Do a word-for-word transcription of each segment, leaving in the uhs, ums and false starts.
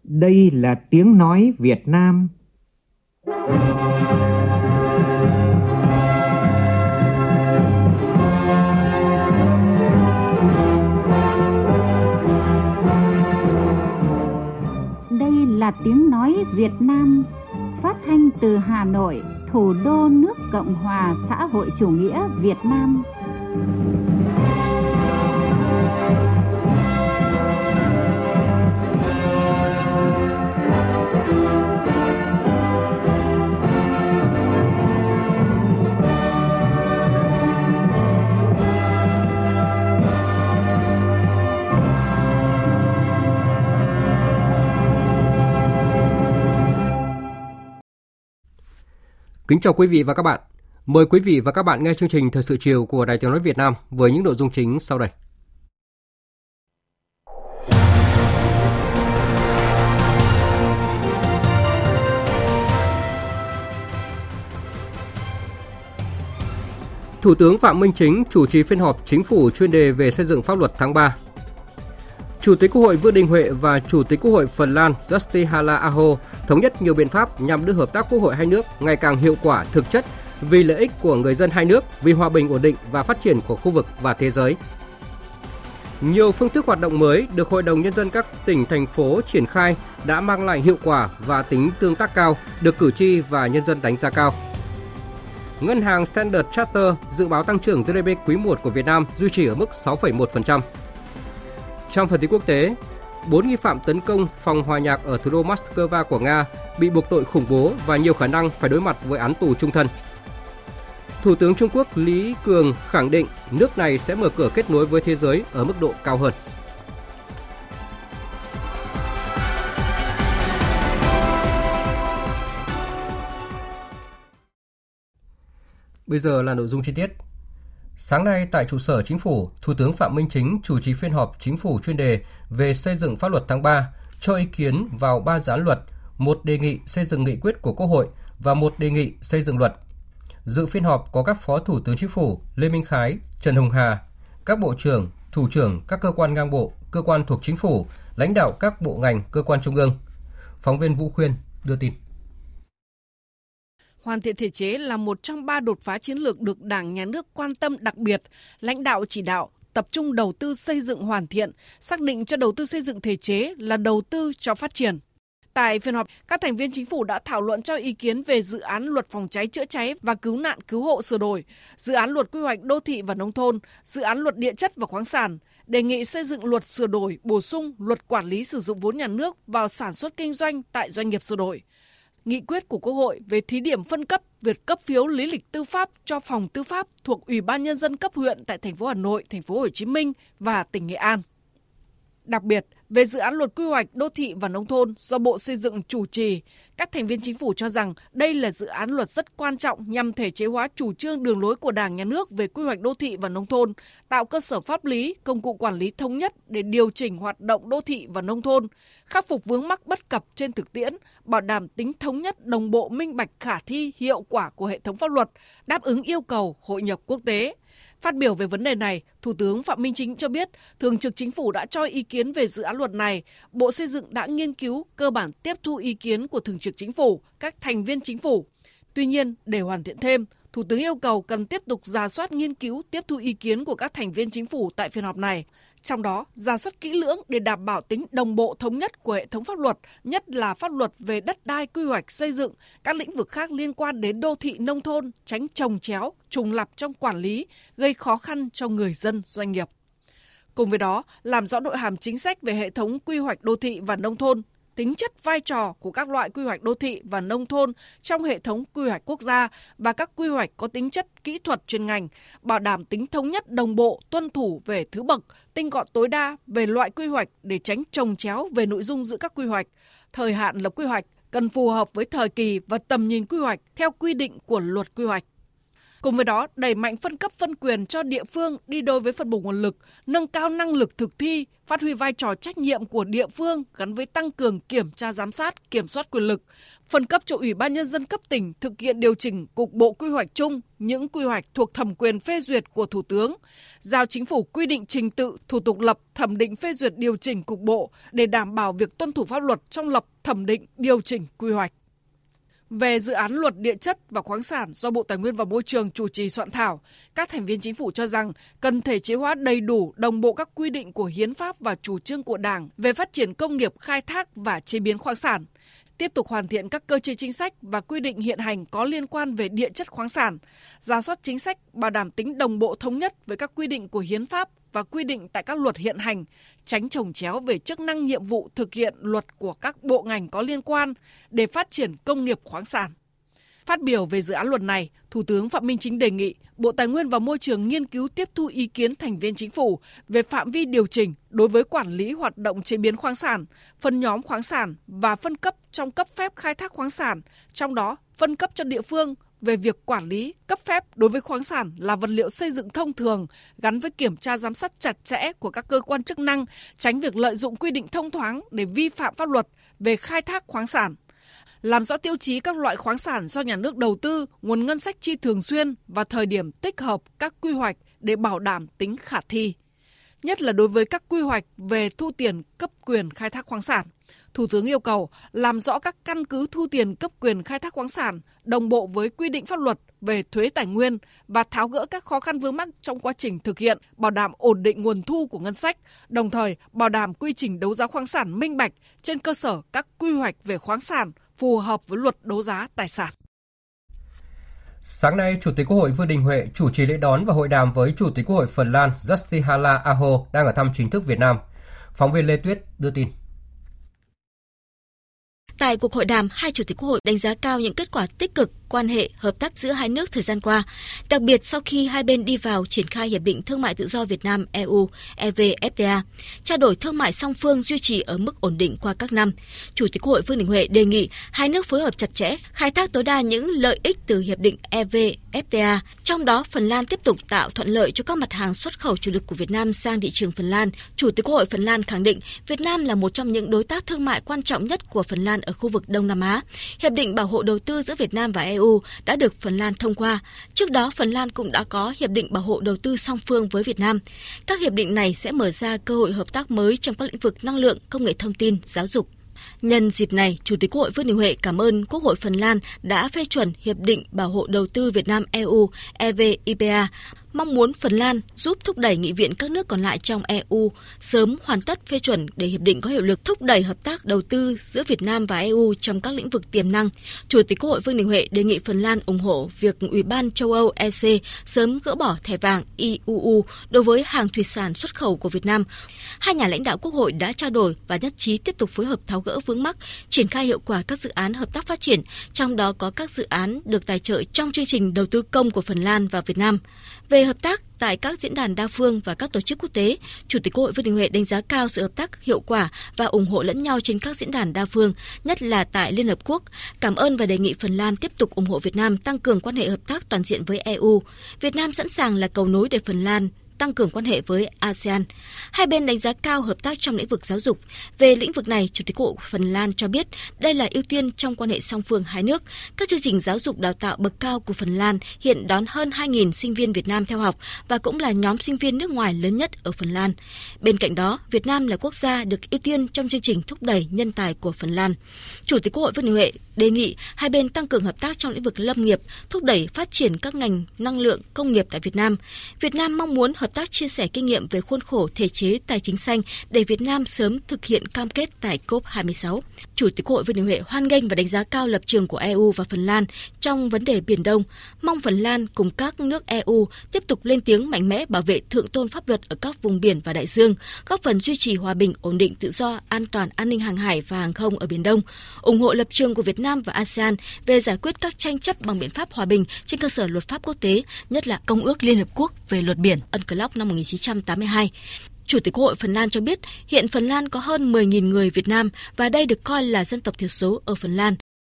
Đây là tiếng nói Việt Nam. Đây là tiếng nói Việt Nam, phát thanh từ Hà Nội, thủ đô nước Cộng hòa xã hội chủ nghĩa Việt Nam. Kính chào quý vị và các bạn. Mời quý vị và các bạn nghe chương trình Thời sự chiều của Đài Tiếng nói Việt Nam với những nội dung chính sau đây. Thủ tướng Phạm Minh Chính chủ trì phiên họp Chính phủ chuyên đề về xây dựng pháp luật tháng ba. Chủ tịch Quốc hội Vương Đình Huệ và Chủ tịch Quốc hội Phần Lan Jussi Halla-aho thống nhất nhiều biện pháp nhằm đưa hợp tác quốc hội hai nước ngày càng hiệu quả thực chất vì lợi ích của người dân hai nước, vì hòa bình ổn định và phát triển của khu vực và thế giới. Nhiều phương thức hoạt động mới được Hội đồng Nhân dân các tỉnh, thành phố triển khai đã mang lại hiệu quả và tính tương tác cao, được cử tri và nhân dân đánh giá cao. Ngân hàng Standard Chartered dự báo tăng trưởng giê đê pê quý một của Việt Nam duy trì ở mức sáu phẩy một phần trăm. Trong phần tin quốc tế, bốn nghi phạm tấn công phòng hòa nhạc ở thủ đô Moscow của Nga bị buộc tội khủng bố và nhiều khả năng phải đối mặt với án tù chung thân. Thủ tướng Trung Quốc Lý Cường khẳng định nước này sẽ mở cửa kết nối với thế giới ở mức độ cao hơn. Bây giờ là nội dung chi tiết. Sáng nay tại trụ sở Chính phủ, Thủ tướng Phạm Minh Chính chủ trì phiên họp Chính phủ chuyên đề về xây dựng pháp luật tháng ba, cho ý kiến vào ba dự án luật, một đề nghị xây dựng nghị quyết của Quốc hội và một đề nghị xây dựng luật. Dự phiên họp có các Phó Thủ tướng Chính phủ Lê Minh Khái, Trần Hồng Hà, các Bộ trưởng, Thủ trưởng các cơ quan ngang bộ, cơ quan thuộc Chính phủ, lãnh đạo các bộ ngành, cơ quan trung ương. Phóng viên Vũ Khuyên đưa tin. Hoàn thiện thể chế là một trong ba đột phá chiến lược được Đảng, Nhà nước quan tâm đặc biệt, lãnh đạo chỉ đạo, tập trung đầu tư xây dựng hoàn thiện, xác định cho đầu tư xây dựng thể chế là đầu tư cho phát triển. Tại phiên họp, các thành viên Chính phủ đã thảo luận cho ý kiến về dự án luật phòng cháy chữa cháy và cứu nạn cứu hộ sửa đổi, dự án luật quy hoạch đô thị và nông thôn, dự án luật địa chất và khoáng sản, đề nghị xây dựng luật sửa đổi, bổ sung luật quản lý sử dụng vốn nhà nước vào sản xuất kinh doanh tại doanh nghiệp sửa đổi. Nghị quyết của Quốc hội về thí điểm phân cấp việc cấp phiếu lý lịch tư pháp cho phòng tư pháp thuộc Ủy ban Nhân dân cấp huyện tại thành phố Hà Nội, thành phố Hồ Chí Minh và tỉnh Nghệ An. Đặc biệt, về dự án luật quy hoạch đô thị và nông thôn do Bộ Xây dựng chủ trì, các thành viên Chính phủ cho rằng đây là dự án luật rất quan trọng nhằm thể chế hóa chủ trương đường lối của Đảng, Nhà nước về quy hoạch đô thị và nông thôn, tạo cơ sở pháp lý, công cụ quản lý thống nhất để điều chỉnh hoạt động đô thị và nông thôn, khắc phục vướng mắc bất cập trên thực tiễn, bảo đảm tính thống nhất, đồng bộ, minh bạch, khả thi, hiệu quả của hệ thống pháp luật, đáp ứng yêu cầu hội nhập quốc tế. Phát biểu về vấn đề này, Thủ tướng Phạm Minh Chính cho biết, Thường trực Chính phủ đã cho ý kiến về dự án luật này. Bộ Xây dựng đã nghiên cứu, cơ bản tiếp thu ý kiến của Thường trực Chính phủ, các thành viên Chính phủ. Tuy nhiên, để hoàn thiện thêm, Thủ tướng yêu cầu cần tiếp tục rà soát, nghiên cứu, tiếp thu ý kiến của các thành viên Chính phủ tại phiên họp này. Trong đó, rà soát kỹ lưỡng để đảm bảo tính đồng bộ thống nhất của hệ thống pháp luật, nhất là pháp luật về đất đai, quy hoạch, xây dựng, các lĩnh vực khác liên quan đến đô thị nông thôn, tránh chồng chéo, trùng lặp trong quản lý, gây khó khăn cho người dân, doanh nghiệp. Cùng với đó, làm rõ nội hàm chính sách về hệ thống quy hoạch đô thị và nông thôn, tính chất vai trò của các loại quy hoạch đô thị và nông thôn trong hệ thống quy hoạch quốc gia và các quy hoạch có tính chất kỹ thuật chuyên ngành, bảo đảm tính thống nhất đồng bộ, tuân thủ về thứ bậc, tinh gọn tối đa về loại quy hoạch để tránh chồng chéo về nội dung giữa các quy hoạch, thời hạn lập quy hoạch cần phù hợp với thời kỳ và tầm nhìn quy hoạch theo quy định của luật quy hoạch. Cùng với đó, đẩy mạnh phân cấp phân quyền cho địa phương đi đôi với phân bổ nguồn lực, nâng cao năng lực thực thi, phát huy vai trò trách nhiệm của địa phương gắn với tăng cường kiểm tra giám sát, kiểm soát quyền lực, phân cấp cho Ủy ban Nhân dân cấp tỉnh thực hiện điều chỉnh cục bộ quy hoạch chung, những quy hoạch thuộc thẩm quyền phê duyệt của Thủ tướng, giao Chính phủ quy định trình tự, thủ tục lập, thẩm định phê duyệt điều chỉnh cục bộ để đảm bảo việc tuân thủ pháp luật trong lập, thẩm định, điều chỉnh quy hoạch. Về dự án luật địa chất và khoáng sản do Bộ Tài nguyên và Môi trường chủ trì soạn thảo, các thành viên chính phủ cho rằng cần thể chế hóa đầy đủ, đồng bộ các quy định của hiến pháp và chủ trương của Đảng về phát triển công nghiệp khai thác và chế biến khoáng sản, tiếp tục hoàn thiện các cơ chế chính sách và quy định hiện hành có liên quan về địa chất khoáng sản, rà soát chính sách bảo đảm tính đồng bộ thống nhất với các quy định của hiến pháp và quy định tại các luật hiện hành, tránh chồng chéo về chức năng nhiệm vụ thực hiện luật của các bộ ngành có liên quan để phát triển công nghiệp khoáng sản. Phát biểu về dự án luật này, Thủ tướng Phạm Minh Chính đề nghị Bộ Tài nguyên và Môi trường nghiên cứu tiếp thu ý kiến thành viên chính phủ về phạm vi điều chỉnh đối với quản lý hoạt động chế biến khoáng sản, phân nhóm khoáng sản và phân cấp trong cấp phép khai thác khoáng sản, trong đó phân cấp cho địa phương về việc quản lý, cấp phép đối với khoáng sản là vật liệu xây dựng thông thường gắn với kiểm tra giám sát chặt chẽ của các cơ quan chức năng, tránh việc lợi dụng quy định thông thoáng để vi phạm pháp luật về khai thác khoáng sản. Làm rõ tiêu chí các loại khoáng sản do nhà nước đầu tư, nguồn ngân sách chi thường xuyên và thời điểm tích hợp các quy hoạch để bảo đảm tính khả thi. Nhất là đối với các quy hoạch về thu tiền cấp quyền khai thác khoáng sản. Thủ tướng yêu cầu làm rõ các căn cứ thu tiền cấp quyền khai thác khoáng sản đồng bộ với quy định pháp luật về thuế tài nguyên và tháo gỡ các khó khăn vướng mắc trong quá trình thực hiện, bảo đảm ổn định nguồn thu của ngân sách, đồng thời bảo đảm quy trình đấu giá khoáng sản minh bạch trên cơ sở các quy hoạch về khoáng sản phù hợp với luật đấu giá tài sản. Sáng nay, Chủ tịch Quốc hội Vương Đình Huệ chủ trì lễ đón và hội đàm với Chủ tịch Quốc hội Phần Lan Jussi Halla-aho đang ở thăm chính thức Việt Nam. Phóng viên Lê Tuyết đưa tin. Tại cuộc hội đàm, hai Chủ tịch Quốc hội đánh giá cao những kết quả tích cực quan hệ hợp tác giữa hai nước thời gian qua, đặc biệt sau khi hai bên đi vào triển khai Hiệp định Thương mại Tự do Việt Nam E U E V F T A, trao đổi thương mại song phương duy trì ở mức ổn định qua các năm. Chủ tịch Quốc hội Vương Đình Huệ đề nghị hai nước phối hợp chặt chẽ, khai thác tối đa những lợi ích từ Hiệp định E V F T A, trong đó Phần Lan tiếp tục tạo thuận lợi cho các mặt hàng xuất khẩu chủ lực của Việt Nam sang thị trường Phần Lan. Chủ tịch Quốc hội Phần Lan khẳng định Việt Nam là một trong những đối tác thương mại quan trọng nhất của Phần Lan ở khu vực Đông Nam Á. Hiệp định bảo hộ đầu tư giữa Việt Nam và E U đã được Phần Lan thông qua. Trước đó, Phần Lan cũng đã có hiệp định bảo hộ đầu tư song phương với Việt Nam. Các hiệp định này sẽ mở ra cơ hội hợp tác mới trong các lĩnh vực năng lượng, công nghệ thông tin, giáo dục. Nhân dịp này, Chủ tịch Quốc hội Vương Đình Huệ cảm ơn Quốc hội Phần Lan đã phê chuẩn Hiệp định Bảo hộ Đầu tư Việt Nam E U E V I P A, mong muốn Phần Lan giúp thúc đẩy nghị viện các nước còn lại trong E U sớm hoàn tất phê chuẩn để hiệp định có hiệu lực, thúc đẩy hợp tác đầu tư giữa Việt Nam và E U trong các lĩnh vực tiềm năng. Chủ tịch Quốc hội Vương Đình Huệ đề nghị Phần Lan ủng hộ việc Ủy ban châu Âu E C sớm gỡ bỏ thẻ vàng I U U đối với hàng thủy sản xuất khẩu của Việt Nam. Hai nhà lãnh đạo Quốc hội đã trao đổi và nhất trí tiếp tục phối hợp tháo gỡ vướng mắc, triển khai hiệu quả các dự án hợp tác phát triển, trong đó có các dự án được tài trợ trong chương trình đầu tư công của Phần Lan và Việt Nam. Về hợp tác tại các diễn đàn đa phương và các tổ chức quốc tế, Chủ tịch Quốc hội Vương Đình Huệ đánh giá cao sự hợp tác hiệu quả và ủng hộ lẫn nhau trên các diễn đàn đa phương, nhất là tại Liên Hợp Quốc. Cảm ơn và đề nghị Phần Lan tiếp tục ủng hộ Việt Nam tăng cường quan hệ hợp tác toàn diện với E U. Việt Nam sẵn sàng là cầu nối để Phần Lan tăng cường quan hệ với a sê an. Hai bên đánh giá cao hợp tác trong lĩnh vực giáo dục. Về lĩnh vực này, Chủ tịch Quốc hội Phần Lan cho biết đây là ưu tiên trong quan hệ song phương hai nước. Các chương trình giáo dục đào tạo bậc cao của Phần Lan hiện đón hơn hai nghìn sinh viên Việt Nam theo học và cũng là nhóm sinh viên nước ngoài lớn nhất ở Phần Lan. Bên cạnh đó, Việt Nam là quốc gia được ưu tiên trong chương trình thúc đẩy nhân tài của Phần Lan. Chủ tịch Quốc hội Vương Đình Huệ đề nghị hai bên tăng cường hợp tác trong lĩnh vực lâm nghiệp, thúc đẩy phát triển các ngành năng lượng, công nghiệp tại Việt Nam. Việt Nam mong muốn hợp tác chia sẻ kinh nghiệm về khuôn khổ thể chế tài chính xanh để Việt Nam sớm thực hiện cam kết tại C O P hai mươi sáu. Chủ tịch Quốc hội Vương Đình Huệ hoan nghênh và đánh giá cao lập trường của E U và Phần Lan trong vấn đề Biển Đông, mong Phần Lan cùng các nước E U tiếp tục lên tiếng mạnh mẽ bảo vệ thượng tôn pháp luật ở các vùng biển và đại dương, góp phần duy trì hòa bình, ổn định, tự do, an toàn, an ninh hàng hải và hàng không ở Biển Đông, ủng hộ lập trường của Việt Nam và a sê an về giải quyết các tranh chấp bằng biện pháp hòa bình trên cơ sở luật pháp quốc tế, nhất là Công ước Liên Hợp Quốc về luật biển UNCLOS năm một nghìn chín trăm tám mươi hai. Chủ tịch Quốc hội Phần Lan cho biết hiện Phần Lan có hơn mười nghìn người Việt Nam và đây được coi là dân tộc thiểu số ở Phần Lan.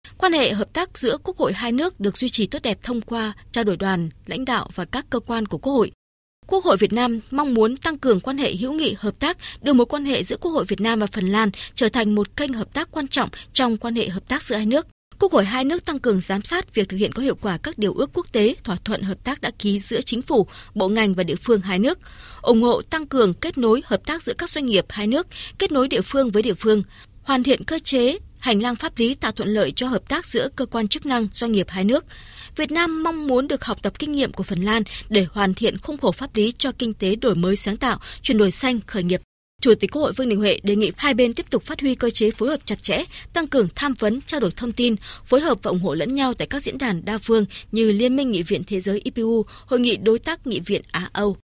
Quan hệ hợp tác giữa Quốc hội hai nước được duy trì tốt đẹp thông qua trao đổi đoàn, lãnh đạo và các cơ quan của Quốc hội. Quốc hội Việt Nam mong muốn tăng cường quan hệ hữu nghị hợp tác, đưa mối quan hệ giữa Quốc hội Việt Nam và Phần Lan trở thành một kênh hợp tác quan trọng trong quan hệ hợp tác giữa hai nước. Quốc hội hai nước tăng cường giám sát việc thực hiện có hiệu quả các điều ước quốc tế, thỏa thuận hợp tác đã ký giữa chính phủ, bộ ngành và địa phương hai nước, ủng hộ tăng cường kết nối hợp tác giữa các doanh nghiệp hai nước, kết nối địa phương với địa phương, hoàn thiện cơ chế, hành lang pháp lý tạo thuận lợi cho hợp tác giữa cơ quan chức năng, doanh nghiệp hai nước. Việt Nam mong muốn được học tập kinh nghiệm của Phần Lan để hoàn thiện khung khổ pháp lý cho kinh tế đổi mới sáng tạo, chuyển đổi xanh, khởi nghiệp. Chủ tịch Quốc hội Vương Đình Huệ đề nghị hai bên tiếp tục phát huy cơ chế phối hợp chặt chẽ, tăng cường tham vấn, trao đổi thông tin, phối hợp và ủng hộ lẫn nhau tại các diễn đàn đa phương như Liên minh Nghị viện Thế giới I P U, Hội nghị Đối tác Nghị viện Á-Âu.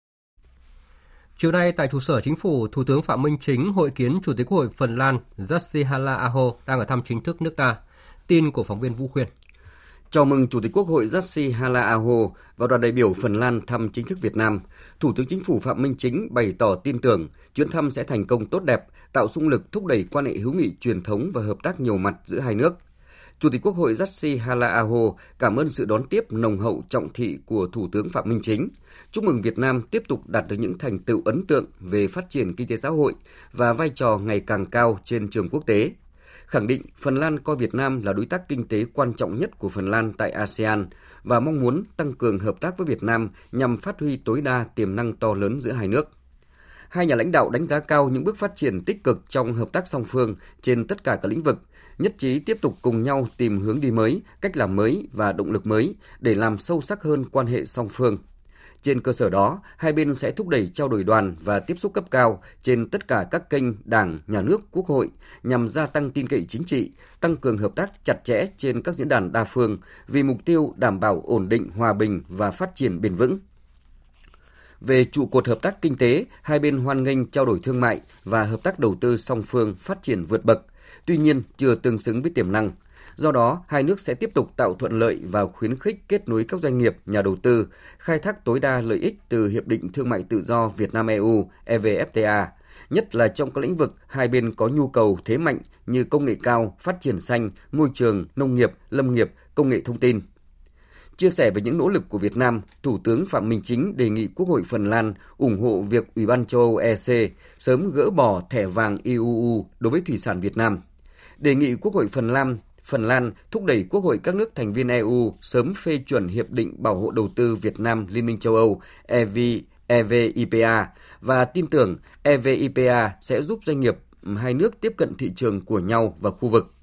Chiều nay tại trụ sở Chính phủ, Thủ tướng Phạm Minh Chính hội kiến Chủ tịch Quốc hội Phần Lan Jussi Halla-aho đang ở thăm chính thức nước ta. Tin của phóng viên Vũ Khuyên. Chào mừng Chủ tịch Quốc hội Jussi Halla-aho và đoàn đại biểu Phần Lan thăm chính thức Việt Nam. Thủ tướng Chính phủ Phạm Minh Chính bày tỏ tin tưởng chuyến thăm sẽ thành công tốt đẹp, tạo xung lực thúc đẩy quan hệ hữu nghị truyền thống và hợp tác nhiều mặt giữa hai nước. Chủ tịch Quốc hội Jussi Halla-aho cảm ơn sự đón tiếp nồng hậu trọng thị của Thủ tướng Phạm Minh Chính. Chúc mừng Việt Nam tiếp tục đạt được những thành tựu ấn tượng về phát triển kinh tế xã hội và vai trò ngày càng cao trên trường quốc tế. Khẳng định Phần Lan coi Việt Nam là đối tác kinh tế quan trọng nhất của Phần Lan tại a sê an và mong muốn tăng cường hợp tác với Việt Nam nhằm phát huy tối đa tiềm năng to lớn giữa hai nước. Hai nhà lãnh đạo đánh giá cao những bước phát triển tích cực trong hợp tác song phương trên tất cả các lĩnh vực, nhất trí tiếp tục cùng nhau tìm hướng đi mới, cách làm mới và động lực mới để làm sâu sắc hơn quan hệ song phương. Trên cơ sở đó, hai bên sẽ thúc đẩy trao đổi đoàn và tiếp xúc cấp cao trên tất cả các kênh Đảng, Nhà nước, Quốc hội nhằm gia tăng tin cậy chính trị, tăng cường hợp tác chặt chẽ trên các diễn đàn đa phương vì mục tiêu đảm bảo ổn định, hòa bình và phát triển bền vững. Về trụ cột hợp tác kinh tế, hai bên hoan nghênh trao đổi thương mại và hợp tác đầu tư song phương phát triển vượt bậc, tuy nhiên chưa tương xứng với tiềm năng. Do đó, hai nước sẽ tiếp tục tạo thuận lợi và khuyến khích kết nối các doanh nghiệp, nhà đầu tư, khai thác tối đa lợi ích từ Hiệp định Thương mại Tự do Việt Nam-e u E V F T A, nhất là trong các lĩnh vực hai bên có nhu cầu thế mạnh như công nghệ cao, phát triển xanh, môi trường, nông nghiệp, lâm nghiệp, công nghệ thông tin. Chia sẻ về những nỗ lực của Việt Nam, Thủ tướng Phạm Minh Chính đề nghị Quốc hội Phần Lan ủng hộ việc Ủy ban châu Âu E C sớm gỡ bỏ thẻ vàng I U U đối với thủy sản Việt Nam. Đề nghị Quốc hội Phần Lan Phần Lan thúc đẩy Quốc hội các nước thành viên E U sớm phê chuẩn Hiệp định Bảo hộ Đầu tư Việt Nam Liên minh châu Âu E V I P A và tin tưởng E V I P A sẽ giúp doanh nghiệp hai nước tiếp cận thị trường của nhau và khu vực.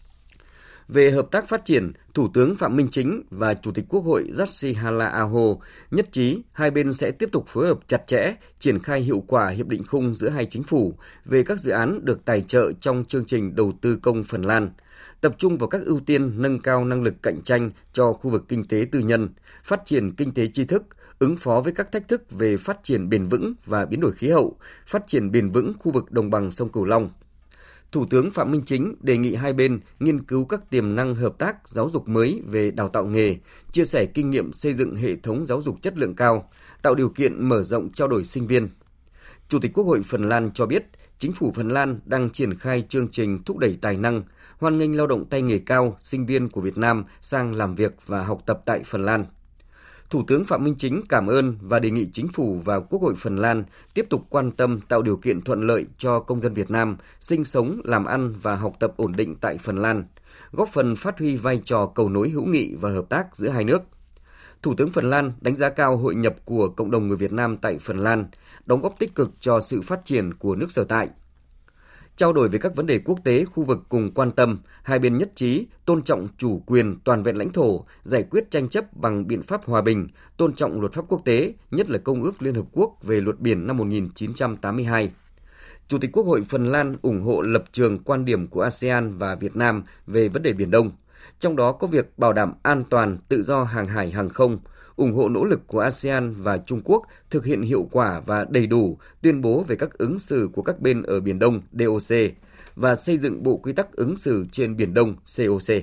Về hợp tác phát triển, Thủ tướng Phạm Minh Chính và Chủ tịch Quốc hội Jussi Halla-aho nhất trí hai bên sẽ tiếp tục phối hợp chặt chẽ, triển khai hiệu quả hiệp định khung giữa hai chính phủ về các dự án được tài trợ trong chương trình đầu tư công Phần Lan, tập trung vào các ưu tiên nâng cao năng lực cạnh tranh cho khu vực kinh tế tư nhân, phát triển kinh tế tri thức, ứng phó với các thách thức về phát triển bền vững và biến đổi khí hậu, phát triển bền vững khu vực đồng bằng sông Cửu Long. Thủ tướng Phạm Minh Chính đề nghị hai bên nghiên cứu các tiềm năng hợp tác giáo dục mới về đào tạo nghề, chia sẻ kinh nghiệm xây dựng hệ thống giáo dục chất lượng cao, tạo điều kiện mở rộng trao đổi sinh viên. Chủ tịch Quốc hội Phần Lan cho biết, Chính phủ Phần Lan đang triển khai chương trình thúc đẩy tài năng, hoan nghênh lao động tay nghề cao, sinh viên của Việt Nam sang làm việc và học tập tại Phần Lan. Thủ tướng Phạm Minh Chính cảm ơn và đề nghị Chính phủ và Quốc hội Phần Lan tiếp tục quan tâm tạo điều kiện thuận lợi cho công dân Việt Nam sinh sống, làm ăn và học tập ổn định tại Phần Lan, góp phần phát huy vai trò cầu nối hữu nghị và hợp tác giữa hai nước. Thủ tướng Phần Lan đánh giá cao hội nhập của cộng đồng người Việt Nam tại Phần Lan, đóng góp tích cực cho sự phát triển của nước sở tại. Trao đổi về các vấn đề quốc tế khu vực cùng quan tâm, hai bên nhất trí tôn trọng chủ quyền toàn vẹn lãnh thổ, giải quyết tranh chấp bằng biện pháp hòa bình, tôn trọng luật pháp quốc tế, nhất là Công ước Liên Hợp Quốc về luật biển năm một nghìn chín trăm tám mươi hai. Chủ tịch Quốc hội Phần Lan ủng hộ lập trường quan điểm của a sê an và Việt Nam về vấn đề Biển Đông, trong đó có việc bảo đảm an toàn, tự do hàng hải hàng không, ủng hộ nỗ lực của a sê an và Trung Quốc thực hiện hiệu quả và đầy đủ tuyên bố về các ứng xử của các bên ở Biển Đông D O C và xây dựng bộ quy tắc ứng xử trên Biển Đông C O C.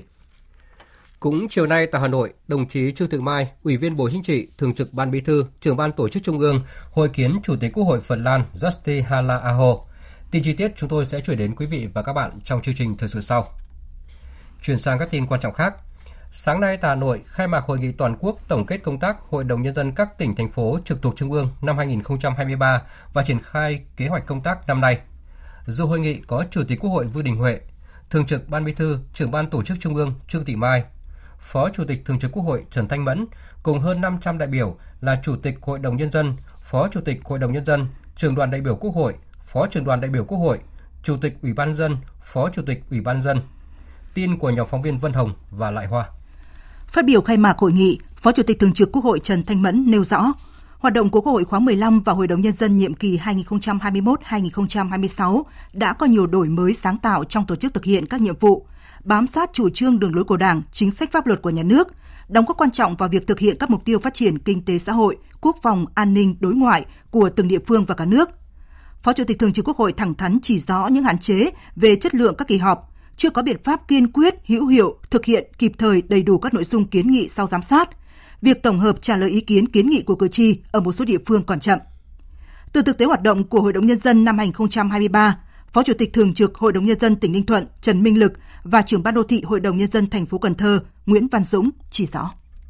Cũng chiều nay tại Hà Nội, đồng chí Trương Thị Mai, Ủy viên Bộ Chính trị, Thường trực Ban Bí thư, Trưởng ban Tổ chức Trung ương hội kiến Chủ tịch Quốc hội Phần Lan Jussi Halla-aho. Tin chi tiết chúng tôi sẽ chuyển đến quý vị và các bạn trong chương trình thời sự sau. Chuyển sang các tin quan trọng khác. Sáng nay tại Hà Nội khai mạc hội nghị toàn quốc tổng kết công tác Hội đồng Nhân dân các tỉnh, thành phố trực thuộc Trung ương năm hai nghìn không trăm hai mươi ba và triển khai kế hoạch công tác năm nay. Dự hội nghị có Chủ tịch Quốc hội Vương Đình Huệ, Thường trực Ban Bí thư, Trưởng ban Tổ chức Trung ương Trương Thị Mai, Phó Chủ tịch Thường trực Quốc hội Trần Thanh Mẫn cùng hơn năm trăm đại biểu là Chủ tịch Hội đồng Nhân dân, Phó Chủ tịch Hội đồng Nhân dân, Trưởng đoàn đại biểu Quốc hội, Phó Trưởng đoàn đại biểu Quốc hội, Chủ tịch Ủy ban nhân dân, Phó Chủ tịch Ủy ban nhân dân. Tin của nhóm phóng viên Vân Hồng và Lại Hoa. Phát biểu khai mạc hội nghị, Phó Chủ tịch Thường trực Quốc hội Trần Thanh Mẫn nêu rõ, hoạt động của Quốc hội khóa mười lăm và Hội đồng Nhân dân nhiệm kỳ hai nghìn không trăm hai mươi mốt đến hai nghìn không trăm hai mươi sáu đã có nhiều đổi mới sáng tạo trong tổ chức thực hiện các nhiệm vụ, bám sát chủ trương đường lối của Đảng, chính sách pháp luật của nhà nước, đóng góp quan trọng vào việc thực hiện các mục tiêu phát triển kinh tế xã hội, quốc phòng, an ninh, đối ngoại của từng địa phương và cả nước. Phó Chủ tịch Thường trực Quốc hội thẳng thắn chỉ rõ những hạn chế về chất lượng các kỳ họp, chưa có biện pháp kiên quyết, hữu hiệu, thực hiện kịp thời đầy đủ các nội dung kiến nghị sau giám sát. Việc tổng hợp trả lời ý kiến kiến nghị của cử tri ở một số địa phương còn chậm. Từ thực tế hoạt động của Hội đồng Nhân dân năm hai nghìn không trăm hai mươi ba, Phó Chủ tịch Thường trực Hội đồng Nhân dân tỉnh Ninh Thuận Trần Minh Lực và Trưởng ban đô thị Hội đồng Nhân dân thành phố Cần Thơ Nguyễn Văn Dũng chỉ rõ.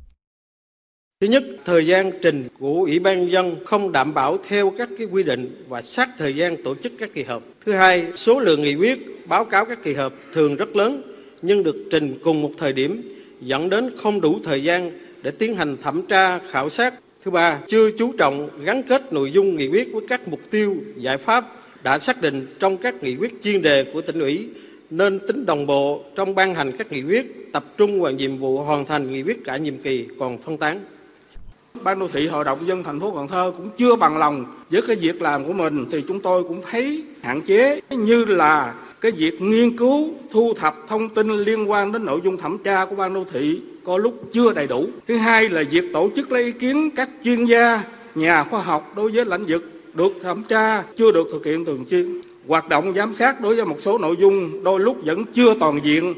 Thứ nhất, thời gian trình của Ủy ban Nhân dân không đảm bảo theo các cái quy định và sát thời gian tổ chức các kỳ họp. Thứ hai, số lượng nghị quyết báo cáo các kỳ họp thường rất lớn nhưng được trình cùng một thời điểm dẫn đến không đủ thời gian để tiến hành thẩm tra, khảo sát. Thứ ba, chưa chú trọng gắn kết nội dung nghị quyết với các mục tiêu, giải pháp đã xác định trong các nghị quyết chuyên đề của tỉnh ủy, nên tính đồng bộ trong ban hành các nghị quyết, tập trung vào nhiệm vụ hoàn thành nghị quyết cả nhiệm kỳ còn phân tán. Ban đô thị Hội đồng Nhân dân thành phố Cần Thơ cũng chưa bằng lòng với cái việc làm của mình, thì chúng tôi cũng thấy hạn chế, như là cái việc nghiên cứu, thu thập thông tin liên quan đến nội dung thẩm tra của ban đô thị có lúc chưa đầy đủ. Thứ hai là việc tổ chức lấy ý kiến các chuyên gia, nhà khoa học đối với lĩnh vực được thẩm tra chưa được thực hiện thường xuyên. Hoạt động giám sát đối với một số nội dung đôi lúc vẫn chưa toàn diện.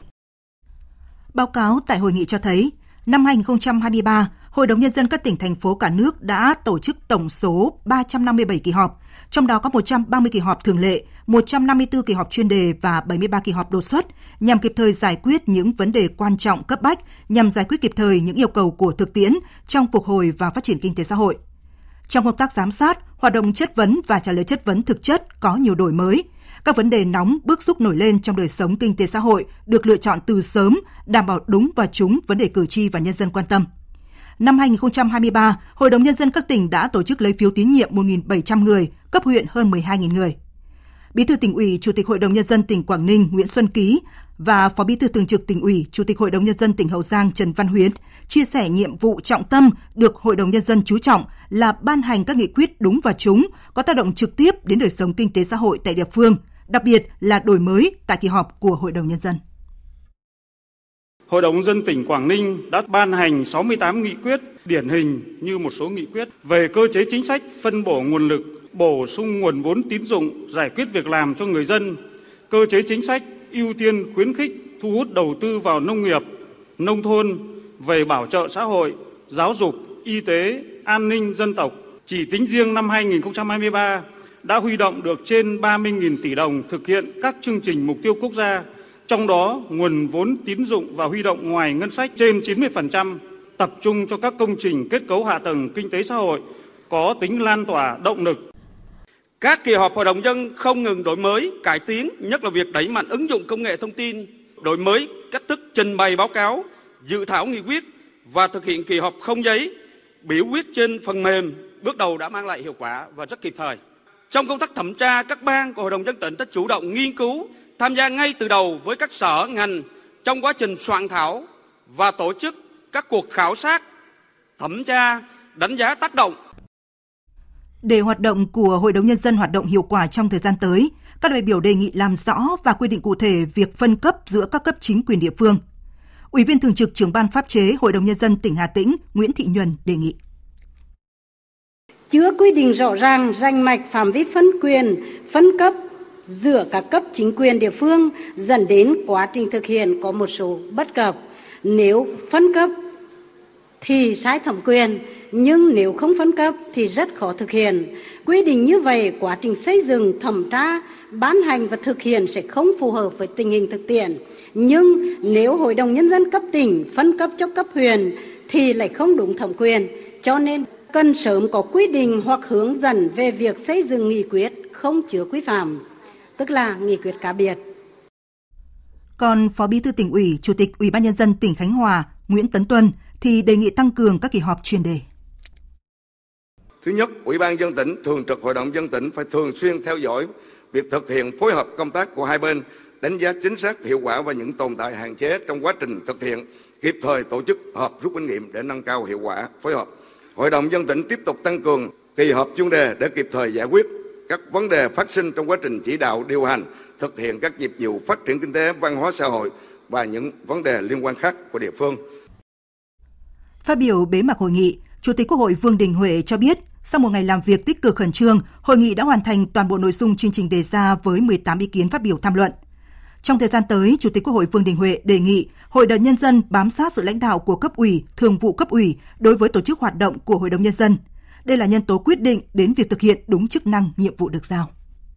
Báo cáo tại hội nghị cho thấy, năm hai nghìn không trăm hai mươi ba, Hội đồng Nhân dân các tỉnh, thành phố cả nước đã tổ chức tổng số ba trăm năm mươi bảy kỳ họp, trong đó có một trăm ba mươi kỳ họp thường lệ, một trăm năm mươi tư kỳ họp chuyên đề và bảy mươi ba kỳ họp đột xuất, nhằm kịp thời giải quyết những vấn đề quan trọng cấp bách, nhằm giải quyết kịp thời những yêu cầu của thực tiễn trong phục hồi và phát triển kinh tế xã hội. Trong công tác giám sát, hoạt động chất vấn và trả lời chất vấn thực chất có nhiều đổi mới. Các vấn đề nóng, bức xúc nổi lên trong đời sống kinh tế xã hội được lựa chọn từ sớm, đảm bảo đúng và trúng vấn đề cử tri và nhân dân quan tâm. Năm hai nghìn không trăm hai mươi ba, Hội đồng Nhân dân các tỉnh đã tổ chức lấy phiếu tín nhiệm một nghìn bảy trăm người, cấp huyện hơn mười hai nghìn người. Bí thư Tỉnh ủy, Chủ tịch Hội đồng Nhân dân tỉnh Quảng Ninh Nguyễn Xuân Ký và Phó Bí thư Thường trực Tỉnh ủy, Chủ tịch Hội đồng Nhân dân tỉnh Hậu Giang Trần Văn Huyến chia sẻ nhiệm vụ trọng tâm được Hội đồng Nhân dân chú trọng là ban hành các nghị quyết đúng và trúng, có tác động trực tiếp đến đời sống kinh tế xã hội tại địa phương, đặc biệt là đổi mới tại kỳ họp của Hội đồng Nhân dân. Hội đồng Nhân dân tỉnh Quảng Ninh đã ban hành sáu mươi tám nghị quyết điển hình như một số nghị quyết về cơ chế chính sách, phân bổ nguồn lực, bổ sung nguồn vốn tín dụng, giải quyết việc làm cho người dân, cơ chế chính sách ưu tiên khuyến khích thu hút đầu tư vào nông nghiệp, nông thôn, về bảo trợ xã hội, giáo dục, y tế, an ninh dân tộc. Chỉ tính riêng năm hai nghìn không trăm hai mươi ba đã huy động được trên ba mươi nghìn tỷ đồng thực hiện các chương trình mục tiêu quốc gia. Trong đó, nguồn vốn tín dụng và huy động ngoài ngân sách trên chín mươi phần trăm, tập trung cho các công trình kết cấu hạ tầng kinh tế xã hội, có tính lan tỏa động lực. Các kỳ họp Hội đồng Nhân dân không ngừng đổi mới, cải tiến, nhất là việc đẩy mạnh ứng dụng công nghệ thông tin, đổi mới cách thức trình bày báo cáo, dự thảo nghị quyết và thực hiện kỳ họp không giấy, biểu quyết trên phần mềm, bước đầu đã mang lại hiệu quả và rất kịp thời. Trong công tác thẩm tra, các ban của Hội đồng Nhân dân tỉnh đã chủ động nghiên cứu, tham gia ngay từ đầu với các sở, ngành trong quá trình soạn thảo và tổ chức các cuộc khảo sát, thẩm tra, đánh giá tác động. Để hoạt động của Hội đồng Nhân dân hoạt động hiệu quả trong thời gian tới, các đại biểu đề nghị làm rõ và quy định cụ thể việc phân cấp giữa các cấp chính quyền địa phương. Ủy viên Thường trực Trưởng ban Pháp chế Hội đồng Nhân dân tỉnh Hà Tĩnh Nguyễn Thị Nhuần đề nghị. Chưa quy định rõ ràng ranh mạch phạm vi phân quyền, phân cấp giữa các cấp chính quyền địa phương dẫn đến quá trình thực hiện có một số bất cập. Nếu phân cấp thì sai thẩm quyền, nhưng nếu không phân cấp thì rất khó thực hiện. Quy định như vậy, quá trình xây dựng, thẩm tra, ban hành và thực hiện sẽ không phù hợp với tình hình thực tiễn. Nhưng nếu Hội đồng Nhân dân cấp tỉnh phân cấp cho cấp huyện thì lại không đúng thẩm quyền. Cho nên cần sớm có quy định hoặc hướng dẫn về việc xây dựng nghị quyết không chứa quy phạm, tức là nghị quyết cá biệt. Còn Phó Bí thư Tỉnh ủy, Chủ tịch Ủy ban Nhân dân tỉnh Khánh Hòa Nguyễn Tấn Tuân thì đề nghị tăng cường các kỳ họp chuyên đề. Thứ nhất, Ủy ban Nhân dân tỉnh, Thường trực Hội đồng Nhân dân tỉnh phải thường xuyên theo dõi việc thực hiện phối hợp công tác của hai bên, đánh giá chính xác, hiệu quả và những tồn tại hạn chế trong quá trình thực hiện, kịp thời tổ chức họp rút kinh nghiệm để nâng cao hiệu quả phối hợp. Hội đồng Nhân dân tỉnh tiếp tục tăng cường kỳ họp chuyên đề để kịp thời giải quyết các vấn đề phát sinh trong quá trình chỉ đạo điều hành, thực hiện các nhiệm vụ phát triển kinh tế, văn hóa xã hội và những vấn đề liên quan khác của địa phương. Phát biểu bế mạc hội nghị, Chủ tịch Quốc hội Vương Đình Huệ cho biết, sau một ngày làm việc tích cực khẩn trương, hội nghị đã hoàn thành toàn bộ nội dung chương trình đề ra với mười tám ý kiến phát biểu tham luận. Trong thời gian tới, Chủ tịch Quốc hội Vương Đình Huệ đề nghị Hội đồng Nhân dân bám sát sự lãnh đạo của cấp ủy, thường vụ cấp ủy đối với tổ chức hoạt động của Hội đồng Nhân dân. Đây là nhân tố quyết định đến việc thực hiện đúng chức năng, nhiệm vụ được giao.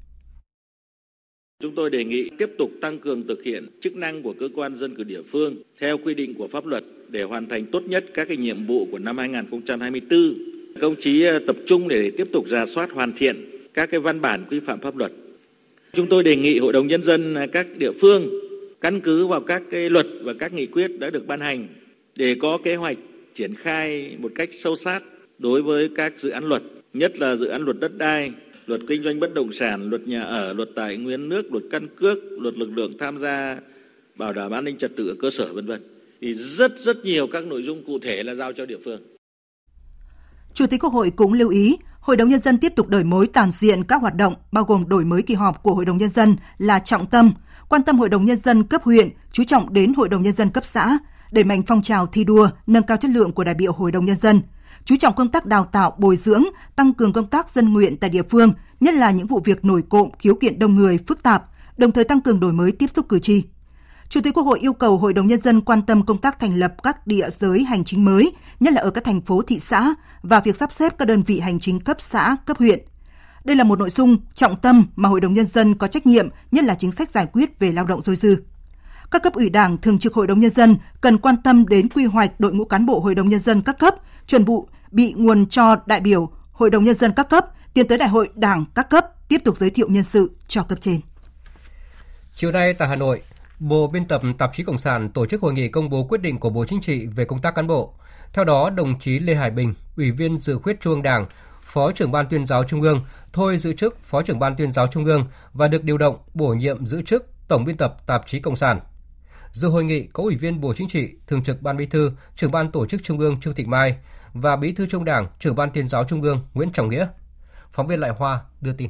Chúng tôi đề nghị tiếp tục tăng cường thực hiện chức năng của cơ quan dân cử địa phương theo quy định của pháp luật để hoàn thành tốt nhất các cái nhiệm vụ của năm hai không hai tư. Công chí tập trung để tiếp tục rà soát hoàn thiện các cái văn bản quy phạm pháp luật. Chúng tôi đề nghị Hội đồng Nhân dân các địa phương căn cứ vào các cái luật và các nghị quyết đã được ban hành để có kế hoạch triển khai một cách sâu sát đối với các dự án luật, nhất là dự án luật đất đai, luật kinh doanh bất động sản, luật nhà ở, luật tài nguyên nước, luật căn cước, luật lực lượng tham gia bảo đảm an ninh trật tự ở cơ sở, vân vân. Thì rất rất nhiều các nội dung cụ thể là giao cho địa phương. Chủ tịch Quốc hội cũng lưu ý, Hội đồng Nhân dân tiếp tục đổi mới toàn diện các hoạt động, bao gồm đổi mới kỳ họp của Hội đồng Nhân dân là trọng tâm, quan tâm Hội đồng Nhân dân cấp huyện, chú trọng đến Hội đồng Nhân dân cấp xã, đẩy mạnh phong trào thi đua, nâng cao chất lượng của đại biểu Hội đồng Nhân dân, chú trọng công tác đào tạo, bồi dưỡng, tăng cường công tác dân nguyện tại địa phương, nhất là những vụ việc nổi cộm, khiếu kiện đông người, phức tạp, đồng thời tăng cường đổi mới tiếp xúc cử tri. Chủ tịch Quốc hội yêu cầu Hội đồng Nhân dân quan tâm công tác thành lập các địa giới hành chính mới, nhất là ở các thành phố, thị xã và việc sắp xếp các đơn vị hành chính cấp xã, cấp huyện. Đây là một nội dung trọng tâm mà Hội đồng Nhân dân có trách nhiệm, nhất là chính sách giải quyết về lao động dôi dư. Các cấp ủy Đảng, Thường trực Hội đồng Nhân dân cần quan tâm đến quy hoạch đội ngũ cán bộ Hội đồng Nhân dân các cấp, chuẩn bị nguồn cho đại biểu Hội đồng Nhân dân các cấp, tiến tới Đại hội Đảng các cấp, tiếp tục giới thiệu nhân sự cho cấp trên. Chiều nay tại Hà Nội, Bộ Biên tập Tạp chí Cộng sản tổ chức hội nghị công bố quyết định của Bộ Chính trị về công tác cán bộ. Theo đó, đồng chí Lê Hải Bình, Ủy viên Dự khuyết Trung ương Đảng, Phó trưởng Ban Tuyên giáo Trung ương, thôi giữ chức Phó trưởng Ban Tuyên giáo Trung ương và được điều động bổ nhiệm giữ chức Tổng biên tập Tạp chí Cộng sản. Dự hội nghị có Ủy viên Bộ Chính trị, Thường trực Ban Bí thư, Trưởng Ban Tổ chức Trung ương Trương Thị Mai và Bí thư Trung Đảng, Trưởng Ban Tuyên giáo Trung ương Nguyễn Trọng Nghĩa. Phóng viên Lại Hoa đưa tin.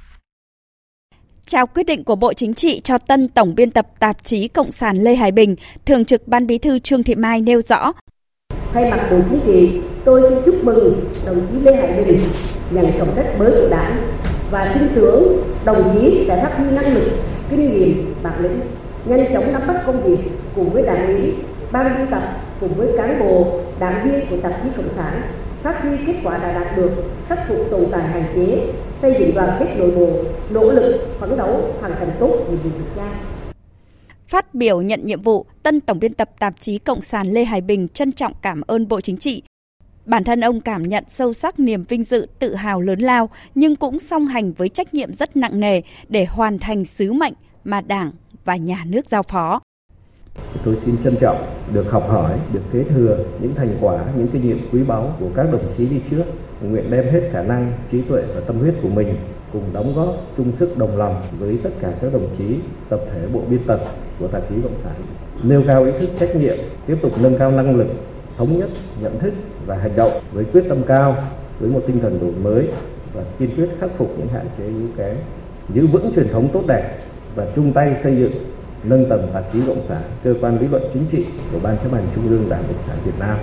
Trao quyết định của Bộ Chính trị cho tân Tổng biên tập Tạp chí Cộng sản Lê Hải Bình, Thường trực Ban Bí thư Trương Thị Mai nêu rõ. Thay mặt Bộ Chính trị, tôi xin chúc mừng đồng chí Lê Hải Bình nhận trọng trách mới của Đảng và tin tưởng đồng chí sẽ phát huy năng lực, kinh nghiệm, bản lĩnh, nhanh chóng nắm bắt công việc cùng với Đảng ủy, ban biên tập cùng với cán bộ, đảng viên của Tạp chí Cộng sản phát huy kết quả đã đạt được, khắc phục tồn tại hạn chế, xây dựng đoàn kết nội bộ, nỗ lực phấn đấu hoàn thành tốt nhiệm vụ được giao. Phát biểu nhận nhiệm vụ, tân Tổng biên tập Tạp chí Cộng sản Lê Hải Bình trân trọng cảm ơn Bộ Chính trị. Bản thân ông cảm nhận sâu sắc niềm vinh dự, tự hào lớn lao, nhưng cũng song hành với trách nhiệm rất nặng nề để hoàn thành sứ mệnh mà Đảng và Nhà nước giao phó. Tôi xin trân trọng được học hỏi, được kế thừa những thành quả, những kinh nghiệm quý báu của các đồng chí đi trước. Nguyện đem hết khả năng, trí tuệ và tâm huyết của mình cùng đóng góp chung sức đồng lòng với tất cả các đồng chí, tập thể bộ biên tập của Tạp chí Cộng sản, nêu cao ý thức trách nhiệm, tiếp tục nâng cao năng lực, thống nhất, nhận thức và hành động với quyết tâm cao, với một tinh thần đổi mới và kiên quyết khắc phục những hạn chế yếu kém, giữ vững truyền thống tốt đẹp và chung tay xây dựng nâng tầm Tạp chí Cộng sản, cơ quan lý luận chính trị của Ban Chấp hành Trung ương Đảng Cộng sản Việt Nam.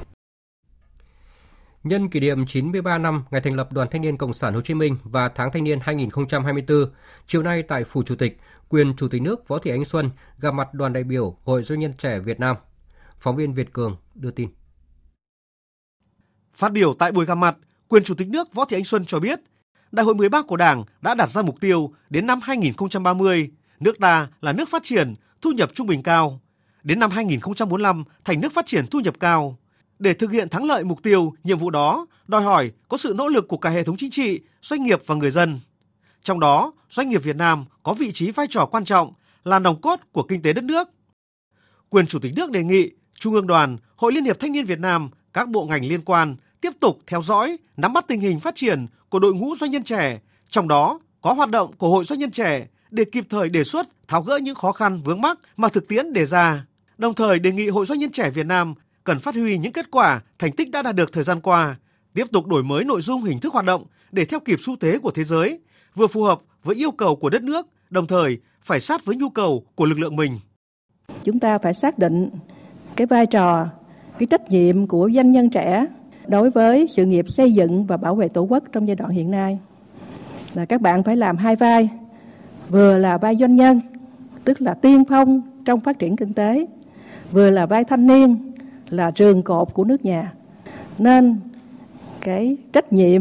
Nhân kỷ niệm chín mươi ba năm ngày thành lập Đoàn Thanh niên Cộng sản Hồ Chí Minh và Tháng Thanh niên hai không hai tư, chiều nay tại Phủ Chủ tịch, quyền Chủ tịch nước Võ Thị Ánh Xuân gặp mặt đoàn đại biểu Hội Doanh nhân trẻ Việt Nam. Phóng viên Việt Cường đưa tin. Phát biểu tại buổi gặp mặt, quyền Chủ tịch nước Võ Thị Ánh Xuân cho biết, Đại hội mười ba của Đảng đã đặt ra mục tiêu đến năm hai nghìn không trăm ba mươi, nước ta là nước phát triển, thu nhập trung bình cao. Đến năm hai nghìn không trăm bốn mươi lăm thành nước phát triển thu nhập cao. Để thực hiện thắng lợi mục tiêu, nhiệm vụ đó đòi hỏi có sự nỗ lực của cả hệ thống chính trị, doanh nghiệp và người dân. Trong đó, doanh nghiệp Việt Nam có vị trí vai trò quan trọng, là nòng cốt của kinh tế đất nước. Quyền Chủ tịch nước đề nghị Trung ương Đoàn, Hội Liên hiệp Thanh niên Việt Nam, các bộ ngành liên quan tiếp tục theo dõi, nắm bắt tình hình phát triển của đội ngũ doanh nhân trẻ, trong đó có hoạt động của Hội Doanh nhân trẻ để kịp thời đề xuất, tháo gỡ những khó khăn vướng mắc mà thực tiễn đề ra. Đồng thời đề nghị Hội Doanh nhân trẻ Việt Nam cần phát huy những kết quả, thành tích đã đạt được thời gian qua, tiếp tục đổi mới nội dung hình thức hoạt động để theo kịp xu thế của thế giới, vừa phù hợp với yêu cầu của đất nước, đồng thời phải sát với nhu cầu của lực lượng mình. Chúng ta phải xác định cái vai trò, cái trách nhiệm của doanh nhân trẻ đối với sự nghiệp xây dựng và bảo vệ Tổ quốc trong giai đoạn hiện nay. Là các bạn phải làm hai vai, vừa là vai doanh nhân, tức là tiên phong trong phát triển kinh tế, vừa là vai thanh niên, là trường cột của nước nhà. Nên cái trách nhiệm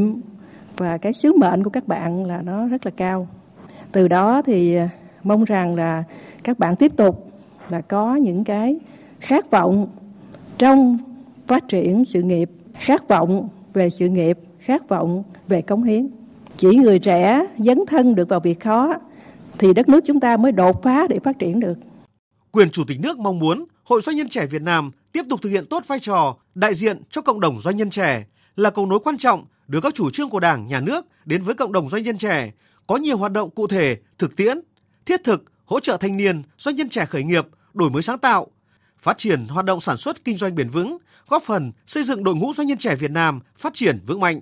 và cái sứ mệnh của các bạn là nó rất là cao. Từ đó thì mong rằng là các bạn tiếp tục là có những cái khát vọng trong phát triển sự nghiệp, khát vọng về sự nghiệp, khát vọng về cống hiến. Chỉ người trẻ dấn thân được vào việc khó thì đất nước chúng ta mới đột phá để phát triển được. Quyền Chủ tịch nước mong muốn Hội Doanh nhân trẻ Việt Nam tiếp tục thực hiện tốt vai trò đại diện cho cộng đồng doanh nhân trẻ, là cầu nối quan trọng đưa các chủ trương của Đảng, Nhà nước đến với cộng đồng doanh nhân trẻ, có nhiều hoạt động cụ thể, thực tiễn, thiết thực hỗ trợ thanh niên, doanh nhân trẻ khởi nghiệp, đổi mới sáng tạo, phát triển hoạt động sản xuất kinh doanh bền vững, góp phần xây dựng đội ngũ doanh nhân trẻ Việt Nam phát triển vững mạnh.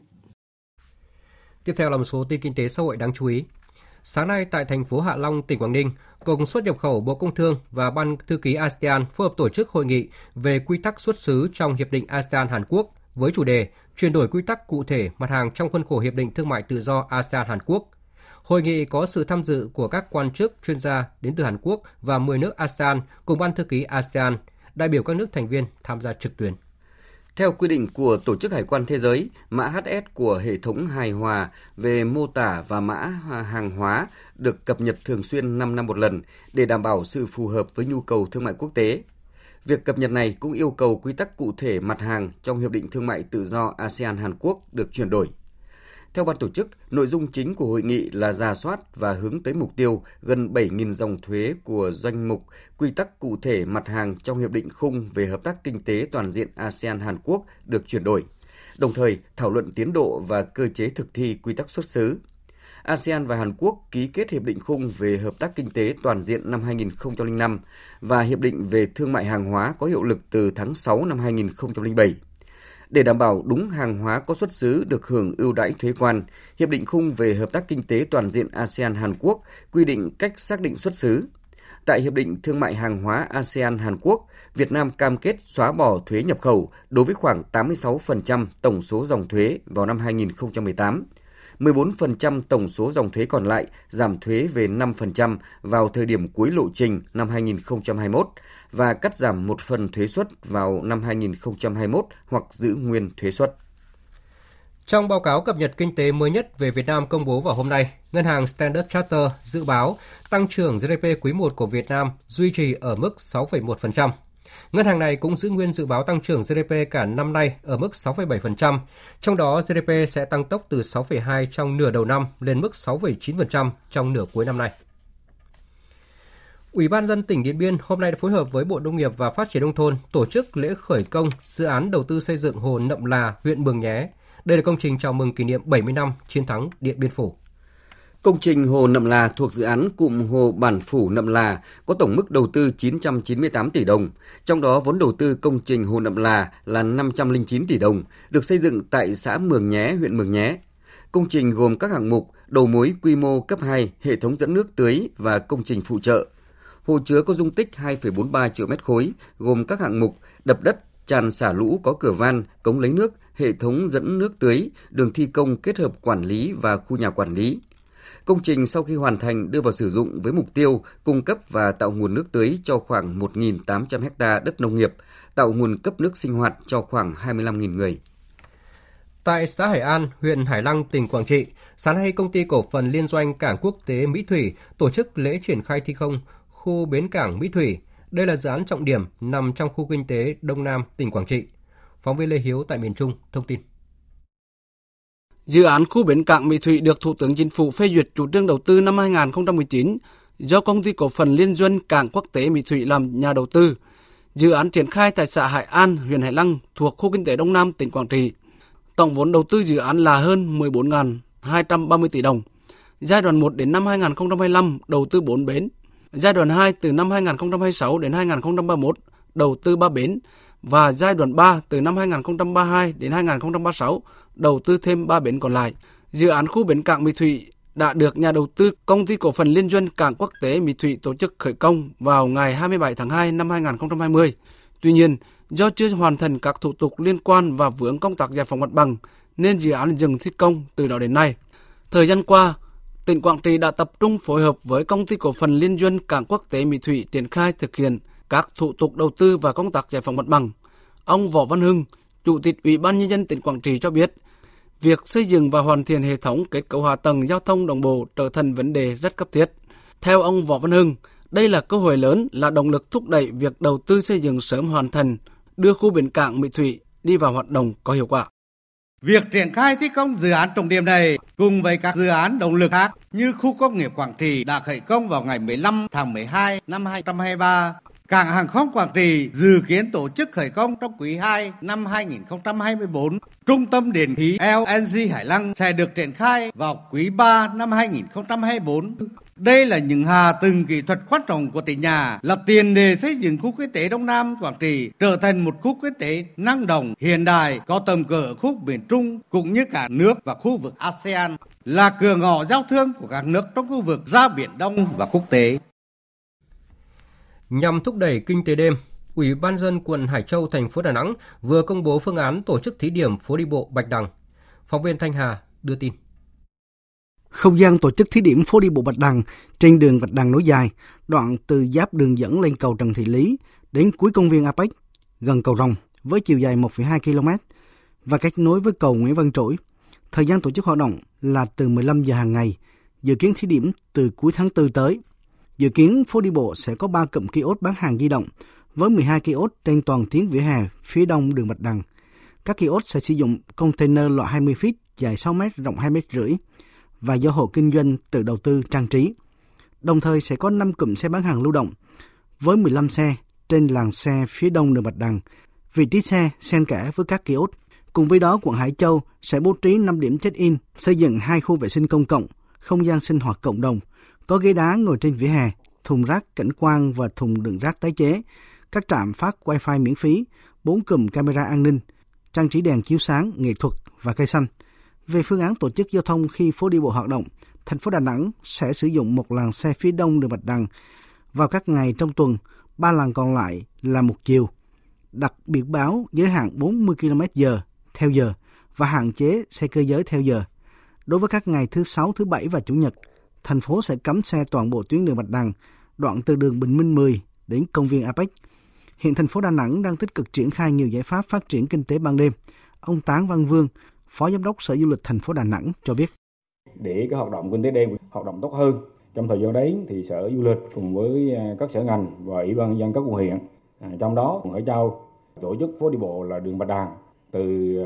Tiếp theo là một số tin kinh tế xã hội đáng chú ý. Sáng nay tại thành phố Hạ Long, tỉnh Quảng Ninh, Cục Xuất nhập khẩu Bộ Công Thương và Ban Thư ký a sê an phối hợp tổ chức hội nghị về quy tắc xuất xứ trong Hiệp định a sê an Hàn Quốc với chủ đề chuyển đổi quy tắc cụ thể mặt hàng trong khuôn khổ Hiệp định Thương mại Tự do a sê an Hàn Quốc. Hội nghị có sự tham dự của các quan chức, chuyên gia đến từ Hàn Quốc và mười nước a sê an cùng Ban Thư ký a sê an, đại biểu các nước thành viên tham gia trực tuyến. Theo quy định của Tổ chức Hải quan Thế giới, mã hát ét của hệ thống hài hòa về mô tả và mã hàng hóa được cập nhật thường xuyên năm năm một lần để đảm bảo sự phù hợp với nhu cầu thương mại quốc tế. Việc cập nhật này cũng yêu cầu quy tắc cụ thể mặt hàng trong Hiệp định Thương mại Tự do a sê an Hàn Quốc được chuyển đổi. Theo ban tổ chức, nội dung chính của hội nghị là rà soát và hướng tới mục tiêu gần bảy nghìn dòng thuế của danh mục quy tắc cụ thể mặt hàng trong Hiệp định Khung về Hợp tác Kinh tế Toàn diện a sê an Hàn Quốc được chuyển đổi, đồng thời thảo luận tiến độ và cơ chế thực thi quy tắc xuất xứ. a sê an và Hàn Quốc ký kết Hiệp định Khung về Hợp tác Kinh tế Toàn diện năm hai nghìn không trăm lẻ năm và Hiệp định về Thương mại hàng hóa có hiệu lực từ tháng sáu năm hai nghìn không trăm lẻ bảy. Để đảm bảo đúng hàng hóa có xuất xứ được hưởng ưu đãi thuế quan, Hiệp định Khung về Hợp tác Kinh tế Toàn diện a sê an Hàn Quốc quy định cách xác định xuất xứ. Tại Hiệp định Thương mại hàng hóa a sê an Hàn Quốc, Việt Nam cam kết xóa bỏ thuế nhập khẩu đối với khoảng tám mươi sáu phần trăm tổng số dòng thuế vào năm hai nghìn không trăm mười tám. mười bốn phần trăm tổng số dòng thuế còn lại giảm thuế về năm phần trăm vào thời điểm cuối lộ trình năm hai nghìn không trăm hai mươi mốt và cắt giảm một phần thuế suất vào năm hai nghìn không trăm hai mươi mốt hoặc giữ nguyên thuế suất. Trong báo cáo cập nhật kinh tế mới nhất về Việt Nam công bố vào hôm nay, Ngân hàng Standard Chartered dự báo tăng trưởng giê đê pê quý một của Việt Nam duy trì ở mức sáu phẩy một phần trăm. Ngân hàng này cũng giữ nguyên dự báo tăng trưởng giê đê pê cả năm nay ở mức sáu phẩy bảy phần trăm, trong đó giê đê pê sẽ tăng tốc từ sáu phẩy hai trong nửa đầu năm lên mức sáu phẩy chín phần trăm trong nửa cuối năm nay. Ủy ban nhân dân tỉnh Điện Biên hôm nay đã phối hợp với Bộ Nông nghiệp và Phát triển nông thôn tổ chức lễ khởi công dự án đầu tư xây dựng hồ Nậm Là, huyện Mường Nhé. Đây là công trình chào mừng kỷ niệm bảy mươi năm chiến thắng Điện Biên Phủ. Công trình hồ Nậm Là thuộc dự án cụm hồ Bản Phủ Nậm Là có tổng mức đầu tư chín trăm chín mươi tám tỷ đồng, trong đó vốn đầu tư công trình hồ Nậm Là là năm trăm lẻ chín tỷ đồng, được xây dựng tại xã Mường Nhé, huyện Mường Nhé. Công trình gồm các hạng mục đầu mối quy mô cấp hai, hệ thống dẫn nước tưới và công trình phụ trợ. Hồ chứa có dung tích hai phẩy bốn mươi ba triệu mét khối, gồm các hạng mục đập đất, tràn xả lũ có cửa van, cống lấy nước, hệ thống dẫn nước tưới, đường thi công kết hợp quản lý và khu nhà quản lý. Công trình sau khi hoàn thành đưa vào sử dụng với mục tiêu cung cấp và tạo nguồn nước tưới cho khoảng một nghìn tám trăm ha đất nông nghiệp, tạo nguồn cấp nước sinh hoạt cho khoảng hai mươi lăm nghìn người. Tại xã Hải An, huyện Hải Lăng, tỉnh Quảng Trị, sáng nay công ty cổ phần liên doanh cảng quốc tế Mỹ Thủy tổ chức lễ triển khai thi công khu bến cảng Mỹ Thủy. Đây là dự án trọng điểm nằm trong khu kinh tế Đông Nam, tỉnh Quảng Trị. Phóng viên Lê Hiếu tại miền Trung thông tin. Dự án khu bến cảng Mỹ Thủy được Thủ tướng Chính phủ phê duyệt chủ trương đầu tư năm hai nghìn không trăm mười chín do công ty cổ phần liên doanh cảng quốc tế Mỹ Thủy làm nhà đầu tư. Dự án triển khai tại xã Hải An, huyện Hải Lăng thuộc khu kinh tế Đông Nam, tỉnh Quảng Trị. Tổng vốn đầu tư dự án là hơn mười bốn nghìn hai trăm ba mươi tỷ đồng. Giai đoạn một đến năm hai nghìn không trăm hai mươi lăm đầu tư bốn bến. Giai đoạn hai từ năm hai nghìn không trăm hai mươi sáu đến hai nghìn không trăm ba mươi mốt đầu tư ba bến. Và giai đoạn ba từ năm hai nghìn không trăm ba mươi hai đến hai nghìn không trăm ba mươi sáu đầu tư thêm ba bến còn lại. Dự án khu bến cảng Mỹ Thủy đã được nhà đầu tư công ty cổ phần liên doanh cảng quốc tế Mỹ Thủy tổ chức khởi công vào ngày hai mươi bảy tháng hai năm hai nghìn không trăm hai mươi. Tuy nhiên, do chưa hoàn thành các thủ tục liên quan và vướng công tác giải phóng mặt bằng nên dự án dừng thi công từ đó đến nay. Thời gian qua, tỉnh Quảng Trị đã tập trung phối hợp với công ty cổ phần liên doanh cảng quốc tế Mỹ Thủy triển khai thực hiện các thủ tục đầu tư và công tác giải phóng mặt bằng. Ông Võ Văn Hưng, Chủ tịch Ủy ban Nhân dân tỉnh Quảng Trị cho biết, việc xây dựng và hoàn thiện hệ thống kết cấu hạ tầng giao thông đồng bộ trở thành vấn đề rất cấp thiết. Theo ông Võ Văn Hưng, đây là cơ hội lớn, là động lực thúc đẩy việc đầu tư xây dựng sớm hoàn thành, đưa khu bến cảng Mỹ Thủy đi vào hoạt động có hiệu quả. Việc triển khai thi công dự án trọng điểm này cùng với các dự án động lực khác như khu công nghiệp Quảng Trị đã khởi công vào ngày mười lăm tháng mười hai năm hai nghìn không trăm hai mươi ba. Cảng hàng không Quảng Trị dự kiến tổ chức khởi công trong quý hai năm hai nghìn không trăm hai mươi tư. Trung tâm điện khí lờ en giê Hải Lăng sẽ được triển khai vào quý ba năm hai nghìn không trăm hai mươi tư. Đây là những hạ tầng kỹ thuật quan trọng của tỉnh nhà, là tiền đề xây dựng khu kinh tế Đông Nam Quảng Trị trở thành một khu kinh tế năng động, hiện đại, có tầm cỡ ở khu miền Trung cũng như cả nước và khu vực a sê an, là cửa ngõ giao thương của các nước trong khu vực ra Biển Đông và quốc tế. Nhằm thúc đẩy kinh tế đêm, Ủy ban nhân dân quận Hải Châu, thành phố Đà Nẵng vừa công bố phương án tổ chức thí điểm phố đi bộ Bạch Đằng. Phóng viên Thanh Hà đưa tin. Không gian tổ chức thí điểm phố đi bộ Bạch Đằng trên đường Bạch Đằng nối dài, đoạn từ giáp đường dẫn lên cầu Trần Thị Lý đến cuối công viên a pếch, gần cầu Rồng với chiều dài một phẩy hai ki lô mét và kết nối với cầu Nguyễn Văn Trỗi. Thời gian tổ chức hoạt động là từ mười lăm giờ hàng ngày, dự kiến thí điểm từ cuối tháng tư tới. Dự kiến phố đi bộ sẽ có ba cụm kiosk bán hàng di động với mười hai kiosk trên toàn tuyến vỉa hè phía đông đường Bạch Đằng. Các kiosk sẽ sử dụng container loại hai mươi feet dài sáu mét, rộng hai mét rưỡi và do hộ kinh doanh tự đầu tư trang trí. Đồng thời sẽ có năm cụm xe bán hàng lưu động với mười lăm xe trên làn xe phía đông đường Bạch Đằng. Vị trí xe xen kẽ với các kiosk. Cùng với đó, quận Hải Châu sẽ bố trí năm điểm check-in, xây dựng hai khu vệ sinh công cộng, không gian sinh hoạt cộng đồng, có ghế đá ngồi trên vỉa hè, thùng rác cảnh quan và thùng đựng rác tái chế, các trạm phát wifi miễn phí, bốn cụm camera an ninh, trang trí đèn chiếu sáng, nghệ thuật và cây xanh. Về phương án tổ chức giao thông khi phố đi bộ hoạt động, thành phố Đà Nẵng sẽ sử dụng một làn xe phía đông đường Bạch Đằng vào các ngày trong tuần, ba làn còn lại là một chiều, đặt biển báo giới hạn bốn mươi ki lô mét giờ theo giờ và hạn chế xe cơ giới theo giờ. Đối với các ngày thứ Sáu, thứ Bảy và Chủ nhật, thành phố sẽ cấm xe toàn bộ tuyến đường Bạch Đằng, đoạn từ đường Bình Minh mười đến công viên a pếch. Hiện thành phố Đà Nẵng đang tích cực triển khai nhiều giải pháp phát triển kinh tế ban đêm. Ông Tán Văn Vương, Phó Giám đốc Sở Du lịch thành phố Đà Nẵng cho biết. Để cái hoạt động kinh tế đêm hoạt động tốt hơn, trong thời gian đấy thì Sở Du lịch cùng với các sở ngành và Ủy ban nhân dân các quận huyện, à, trong đó quận Hải Châu tổ chức phố đi bộ là đường Bạch Đằng từ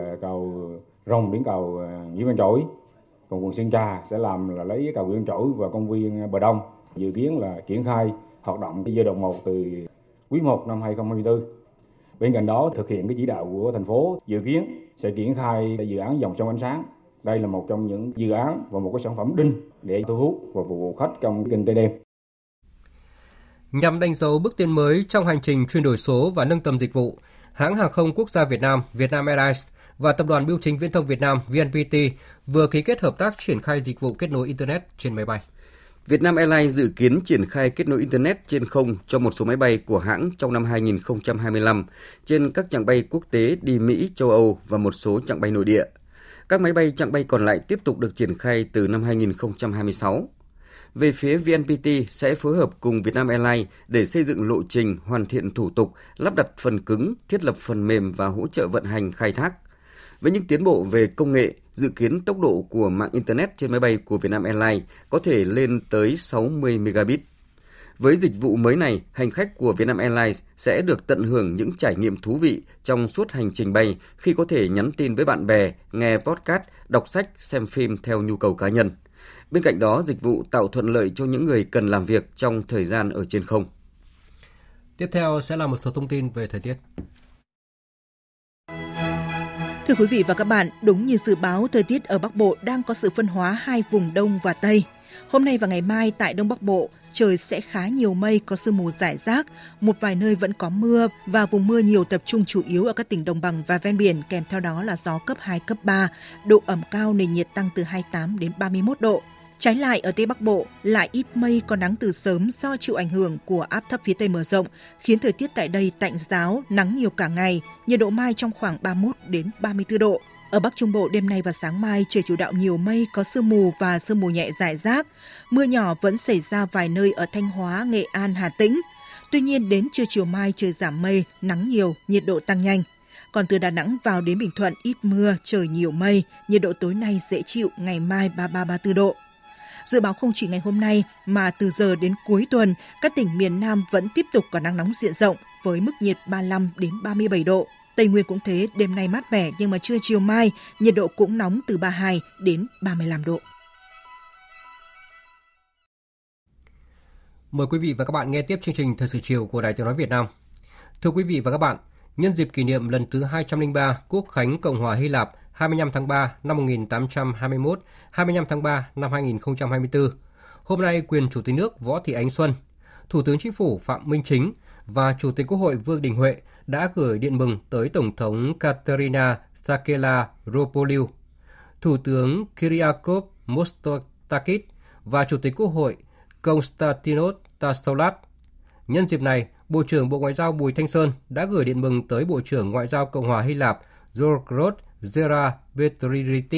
cầu Rồng đến cầu Nguyễn Văn Trỗi. Còn quận Sơn Trà sẽ làm là lấy cầu Nguyễn Văn Trỗi và công viên Bờ Đông. Dự kiến là triển khai hoạt động giai đoạn một từ quý một năm hai nghìn không trăm hai mươi tư. Bên cạnh đó, thực hiện cái chỉ đạo của thành phố, dự kiến sẽ triển khai dự án dòng sông ánh sáng. Đây là một trong những dự án và một cái sản phẩm đinh để thu hút và phục vụ khách trong kinh tế đêm. Nhằm đánh dấu bước tiến mới trong hành trình chuyển đổi số và nâng tầm dịch vụ, hãng hàng không quốc gia Việt Nam Vietnam Airlines và Tập đoàn Bưu chính Viễn thông Việt Nam vê en pê tê vừa ký kết hợp tác triển khai dịch vụ kết nối Internet trên máy bay. Vietnam Airlines dự kiến triển khai kết nối Internet trên không cho một số máy bay của hãng trong năm hai nghìn không trăm hai mươi lăm trên các chặng bay quốc tế đi Mỹ, châu Âu và một số chặng bay nội địa. Các máy bay chặng bay còn lại tiếp tục được triển khai từ năm hai nghìn không trăm hai mươi sáu. Về phía vê en pê tê sẽ phối hợp cùng Vietnam Airlines để xây dựng lộ trình, hoàn thiện thủ tục, lắp đặt phần cứng, thiết lập phần mềm và hỗ trợ vận hành khai thác. Với những tiến bộ về công nghệ, dự kiến tốc độ của mạng Internet trên máy bay của Vietnam Airlines có thể lên tới sáu mươi megabit. Với dịch vụ mới này, hành khách của Vietnam Airlines sẽ được tận hưởng những trải nghiệm thú vị trong suốt hành trình bay khi có thể nhắn tin với bạn bè, nghe podcast, đọc sách, xem phim theo nhu cầu cá nhân. Bên cạnh đó, dịch vụ tạo thuận lợi cho những người cần làm việc trong thời gian ở trên không. Tiếp theo sẽ là một số thông tin về thời tiết. Thưa quý vị và các bạn, đúng như dự báo, thời tiết ở Bắc Bộ đang có sự phân hóa hai vùng Đông và Tây. Hôm nay và ngày mai tại Đông Bắc Bộ, trời sẽ khá nhiều mây, có sương mù rải rác, một vài nơi vẫn có mưa và vùng mưa nhiều tập trung chủ yếu ở các tỉnh đồng bằng và ven biển, kèm theo đó là gió cấp hai, cấp ba, độ ẩm cao, nền nhiệt tăng từ hai mươi tám đến ba mươi mốt độ. Trái lại, ở Tây Bắc Bộ lại ít mây, có nắng từ sớm do chịu ảnh hưởng của áp thấp phía Tây mở rộng, khiến thời tiết tại đây tạnh ráo, nắng nhiều cả ngày, nhiệt độ mai trong khoảng ba mươi mốt đến ba mươi tư độ. Ở Bắc Trung Bộ đêm nay và sáng mai trời chủ đạo nhiều mây, có sương mù và sương mù nhẹ rải rác. Mưa nhỏ vẫn xảy ra vài nơi ở Thanh Hóa, Nghệ An, Hà Tĩnh. Tuy nhiên đến trưa chiều mai trời giảm mây, nắng nhiều, nhiệt độ tăng nhanh. Còn từ Đà Nẵng vào đến Bình Thuận ít mưa, trời nhiều mây, nhiệt độ tối nay dễ chịu, ngày mai ba mươi ba đến ba mươi tư độ. Dự báo không chỉ ngày hôm nay mà từ giờ đến cuối tuần, các tỉnh miền Nam vẫn tiếp tục có nắng nóng diện rộng với mức nhiệt ba mươi lăm đến ba mươi bảy độ. Tây Nguyên cũng thế, đêm nay mát mẻ nhưng mà trưa chiều mai nhiệt độ cũng nóng từ ba mươi hai đến ba mươi lăm độ. Mời quý vị và các bạn nghe tiếp chương trình Thời sự chiều của Đài Tiếng nói Việt Nam. Thưa quý vị và các bạn, nhân dịp kỷ niệm lần thứ hai trăm lẻ ba Quốc khánh Cộng hòa Hy Lạp hai mươi lăm tháng ba năm một nghìn tám trăm hai mươi mốt, hai mươi lăm tháng ba năm hai nghìn không trăm hai mươi tư, hôm nay quyền Chủ tịch nước Võ Thị Ánh Xuân, Thủ tướng Chính phủ Phạm Minh Chính và Chủ tịch Quốc hội Vương Đình Huệ đã gửi điện mừng tới Tổng thống Katerina Sakellaropoulou, Thủ tướng Kyriakos Mitsotakis và Chủ tịch Quốc hội Konstantinos Tasoulas. Nhân dịp này, Bộ trưởng Bộ Ngoại giao Bùi Thanh Sơn đã gửi điện mừng tới Bộ trưởng Ngoại giao Cộng hòa Hy Lạp Georgios Zerapetritis.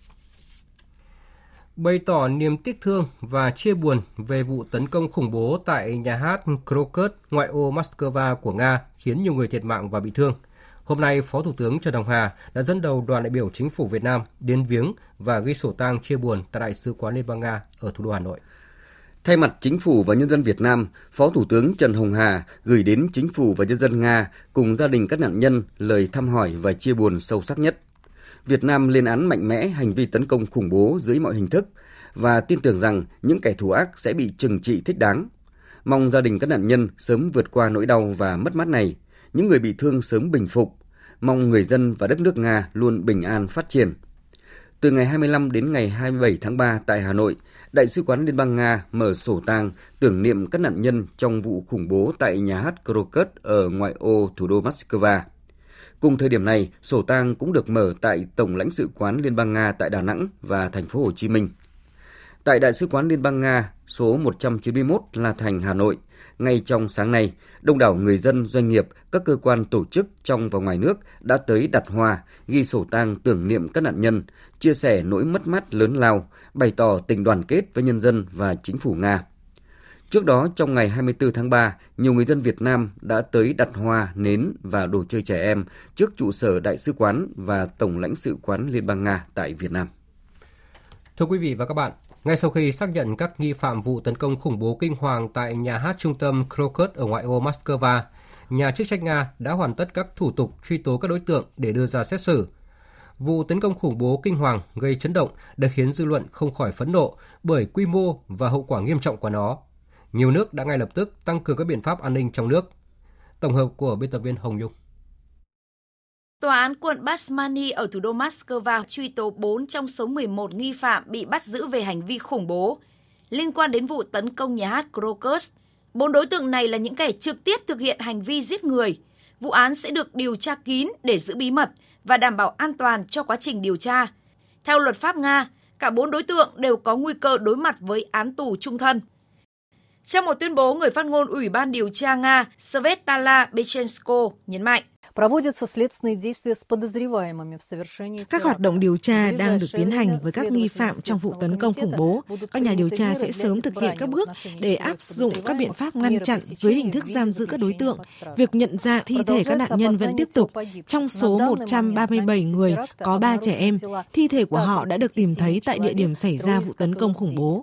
Bày tỏ niềm tiếc thương và chia buồn về vụ tấn công khủng bố tại nhà hát Krokus, ngoại ô Moscow của Nga khiến nhiều người thiệt mạng và bị thương. Hôm nay, Phó Thủ tướng Trần Hồng Hà đã dẫn đầu đoàn đại biểu Chính phủ Việt Nam đến viếng và ghi sổ tang chia buồn tại Đại sứ quán Liên bang Nga ở thủ đô Hà Nội. Thay mặt Chính phủ và nhân dân Việt Nam, Phó Thủ tướng Trần Hồng Hà gửi đến Chính phủ và nhân dân Nga cùng gia đình các nạn nhân lời thăm hỏi và chia buồn sâu sắc nhất. Việt Nam lên án mạnh mẽ hành vi tấn công khủng bố dưới mọi hình thức và tin tưởng rằng những kẻ thù ác sẽ bị trừng trị thích đáng. Mong gia đình các nạn nhân sớm vượt qua nỗi đau và mất mát này, những người bị thương sớm bình phục. Mong người dân và đất nước Nga luôn bình an phát triển. Từ ngày hai mươi lăm đến ngày hai mươi bảy tháng ba tại Hà Nội, Đại sứ quán Liên bang Nga mở sổ tang tưởng niệm các nạn nhân trong vụ khủng bố tại nhà hát Krokus ở ngoại ô thủ đô Moscow. Cùng thời điểm này, sổ tang cũng được mở tại Tổng lãnh sự quán Liên bang Nga tại Đà Nẵng và thành phố Hồ Chí Minh. Tại Đại sứ quán Liên bang Nga số một trăm chín mươi mốt La Thành, Hà Nội, ngay trong sáng nay, đông đảo người dân, doanh nghiệp, các cơ quan tổ chức trong và ngoài nước đã tới đặt hoa, ghi sổ tang tưởng niệm các nạn nhân, chia sẻ nỗi mất mát lớn lao, bày tỏ tình đoàn kết với nhân dân và chính phủ Nga. Trước đó, trong ngày hai mươi tư tháng ba, nhiều người dân Việt Nam đã tới đặt hoa, nến và đồ chơi trẻ em trước trụ sở Đại sứ quán và Tổng lãnh sự quán Liên bang Nga tại Việt Nam. Thưa quý vị và các bạn, ngay sau khi xác nhận các nghi phạm vụ tấn công khủng bố kinh hoàng tại nhà hát trung tâm Krokus ở ngoại ô Moscow, nhà chức trách Nga đã hoàn tất các thủ tục truy tố các đối tượng để đưa ra xét xử. Vụ tấn công khủng bố kinh hoàng gây chấn động đã khiến dư luận không khỏi phẫn nộ bởi quy mô và hậu quả nghiêm trọng của nó. Nhiều nước đã ngay lập tức tăng cường các biện pháp an ninh trong nước. Tổng hợp của biên tập viên Hồng Nhung. Tòa án quận Basmany ở thủ đô Moscow truy tố bốn trong số mười một nghi phạm bị bắt giữ về hành vi khủng bố liên quan đến vụ tấn công nhà hát Krokus. Bốn đối tượng này là những kẻ trực tiếp thực hiện hành vi giết người. Vụ án sẽ được điều tra kín để giữ bí mật và đảm bảo an toàn cho quá trình điều tra. Theo luật pháp Nga, cả bốn đối tượng đều có nguy cơ đối mặt với án tù chung thân. Trong một tuyên bố, người phát ngôn Ủy ban điều tra Nga Svetlana Bechenko nhấn mạnh. Các hoạt động điều tra đang được tiến hành với các nghi phạm trong vụ tấn công khủng bố. Các nhà điều tra sẽ sớm thực hiện các bước để áp dụng các biện pháp ngăn chặn dưới hình thức giam giữ các đối tượng. Việc nhận ra thi thể các nạn nhân vẫn tiếp tục. Trong số một trăm ba mươi bảy người, có ba trẻ em. Thi thể của họ đã được tìm thấy tại địa điểm xảy ra vụ tấn công khủng bố.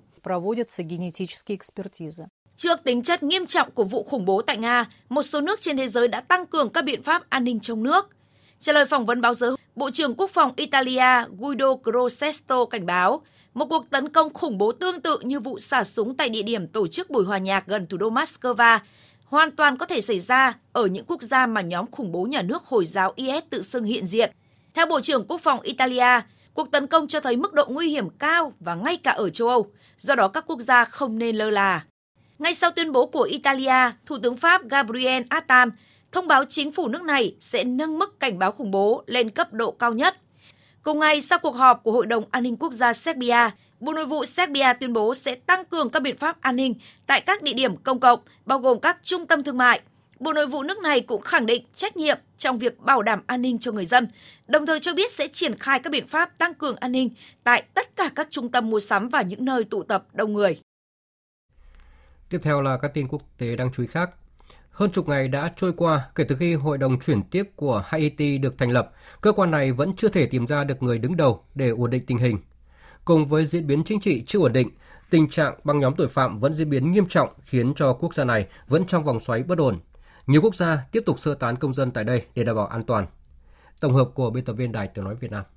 Trước tính chất nghiêm trọng của vụ khủng bố tại Nga, một số nước trên thế giới đã tăng cường các biện pháp an ninh trong nước. Trả lời phỏng vấn báo giới, Bộ trưởng Quốc phòng Italia Guido Crosetto cảnh báo một cuộc tấn công khủng bố tương tự như vụ xả súng tại địa điểm tổ chức buổi hòa nhạc gần thủ đô Moscow hoàn toàn có thể xảy ra ở những quốc gia mà nhóm khủng bố nhà nước Hồi giáo i ét tự xưng hiện diện. Theo Bộ trưởng Quốc phòng Italia, cuộc tấn công cho thấy mức độ nguy hiểm cao và ngay cả ở châu Âu, do đó các quốc gia không nên lơ là. Ngay sau tuyên bố của Italia, Thủ tướng Pháp Gabriel Attal thông báo chính phủ nước này sẽ nâng mức cảnh báo khủng bố lên cấp độ cao nhất. Cùng ngày, sau cuộc họp của Hội đồng An ninh Quốc gia Serbia, Bộ Nội vụ Serbia tuyên bố sẽ tăng cường các biện pháp an ninh tại các địa điểm công cộng, bao gồm các trung tâm thương mại. Bộ Nội vụ nước này cũng khẳng định trách nhiệm trong việc bảo đảm an ninh cho người dân, đồng thời cho biết sẽ triển khai các biện pháp tăng cường an ninh tại tất cả các trung tâm mua sắm và những nơi tụ tập đông người. Tiếp theo là các tin quốc tế đáng chú ý khác. Hơn chục ngày đã trôi qua kể từ khi Hội đồng chuyển tiếp của Haiti được thành lập, cơ quan này vẫn chưa thể tìm ra được người đứng đầu để ổn định tình hình. Cùng với diễn biến chính trị chưa ổn định, tình trạng băng nhóm tội phạm vẫn diễn biến nghiêm trọng khiến cho quốc gia này vẫn trong vòng xoáy bất ổn. Nhiều quốc gia tiếp tục sơ tán công dân tại đây để đảm bảo an toàn. Tổng hợp của biên tập viên Đài Tiếng nói Việt Nam.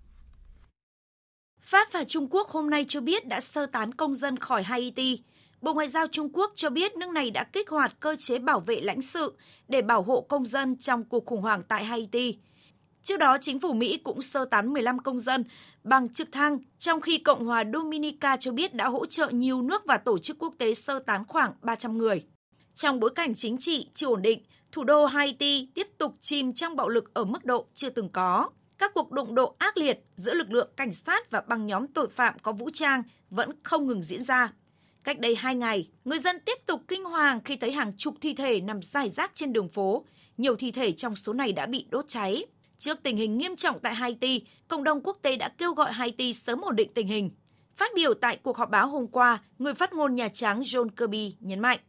Pháp và Trung Quốc hôm nay cho biết đã sơ tán công dân khỏi Haiti. Bộ Ngoại giao Trung Quốc cho biết nước này đã kích hoạt cơ chế bảo vệ lãnh sự để bảo hộ công dân trong cuộc khủng hoảng tại Haiti. Trước đó, chính phủ Mỹ cũng sơ tán mười lăm công dân bằng trực thăng, trong khi Cộng hòa Dominica cho biết đã hỗ trợ nhiều nước và tổ chức quốc tế sơ tán khoảng ba trăm người. Trong bối cảnh chính trị chưa ổn định, thủ đô Haiti tiếp tục chìm trong bạo lực ở mức độ chưa từng có. Các cuộc đụng độ ác liệt giữa lực lượng cảnh sát và băng nhóm tội phạm có vũ trang vẫn không ngừng diễn ra. Cách đây hai ngày, người dân tiếp tục kinh hoàng khi thấy hàng chục thi thể nằm rải rác trên đường phố. Nhiều thi thể trong số này đã bị đốt cháy. Trước tình hình nghiêm trọng tại Haiti, cộng đồng quốc tế đã kêu gọi Haiti sớm ổn định tình hình. Phát biểu tại cuộc họp báo hôm qua, người phát ngôn Nhà Trắng John Kirby nhấn mạnh.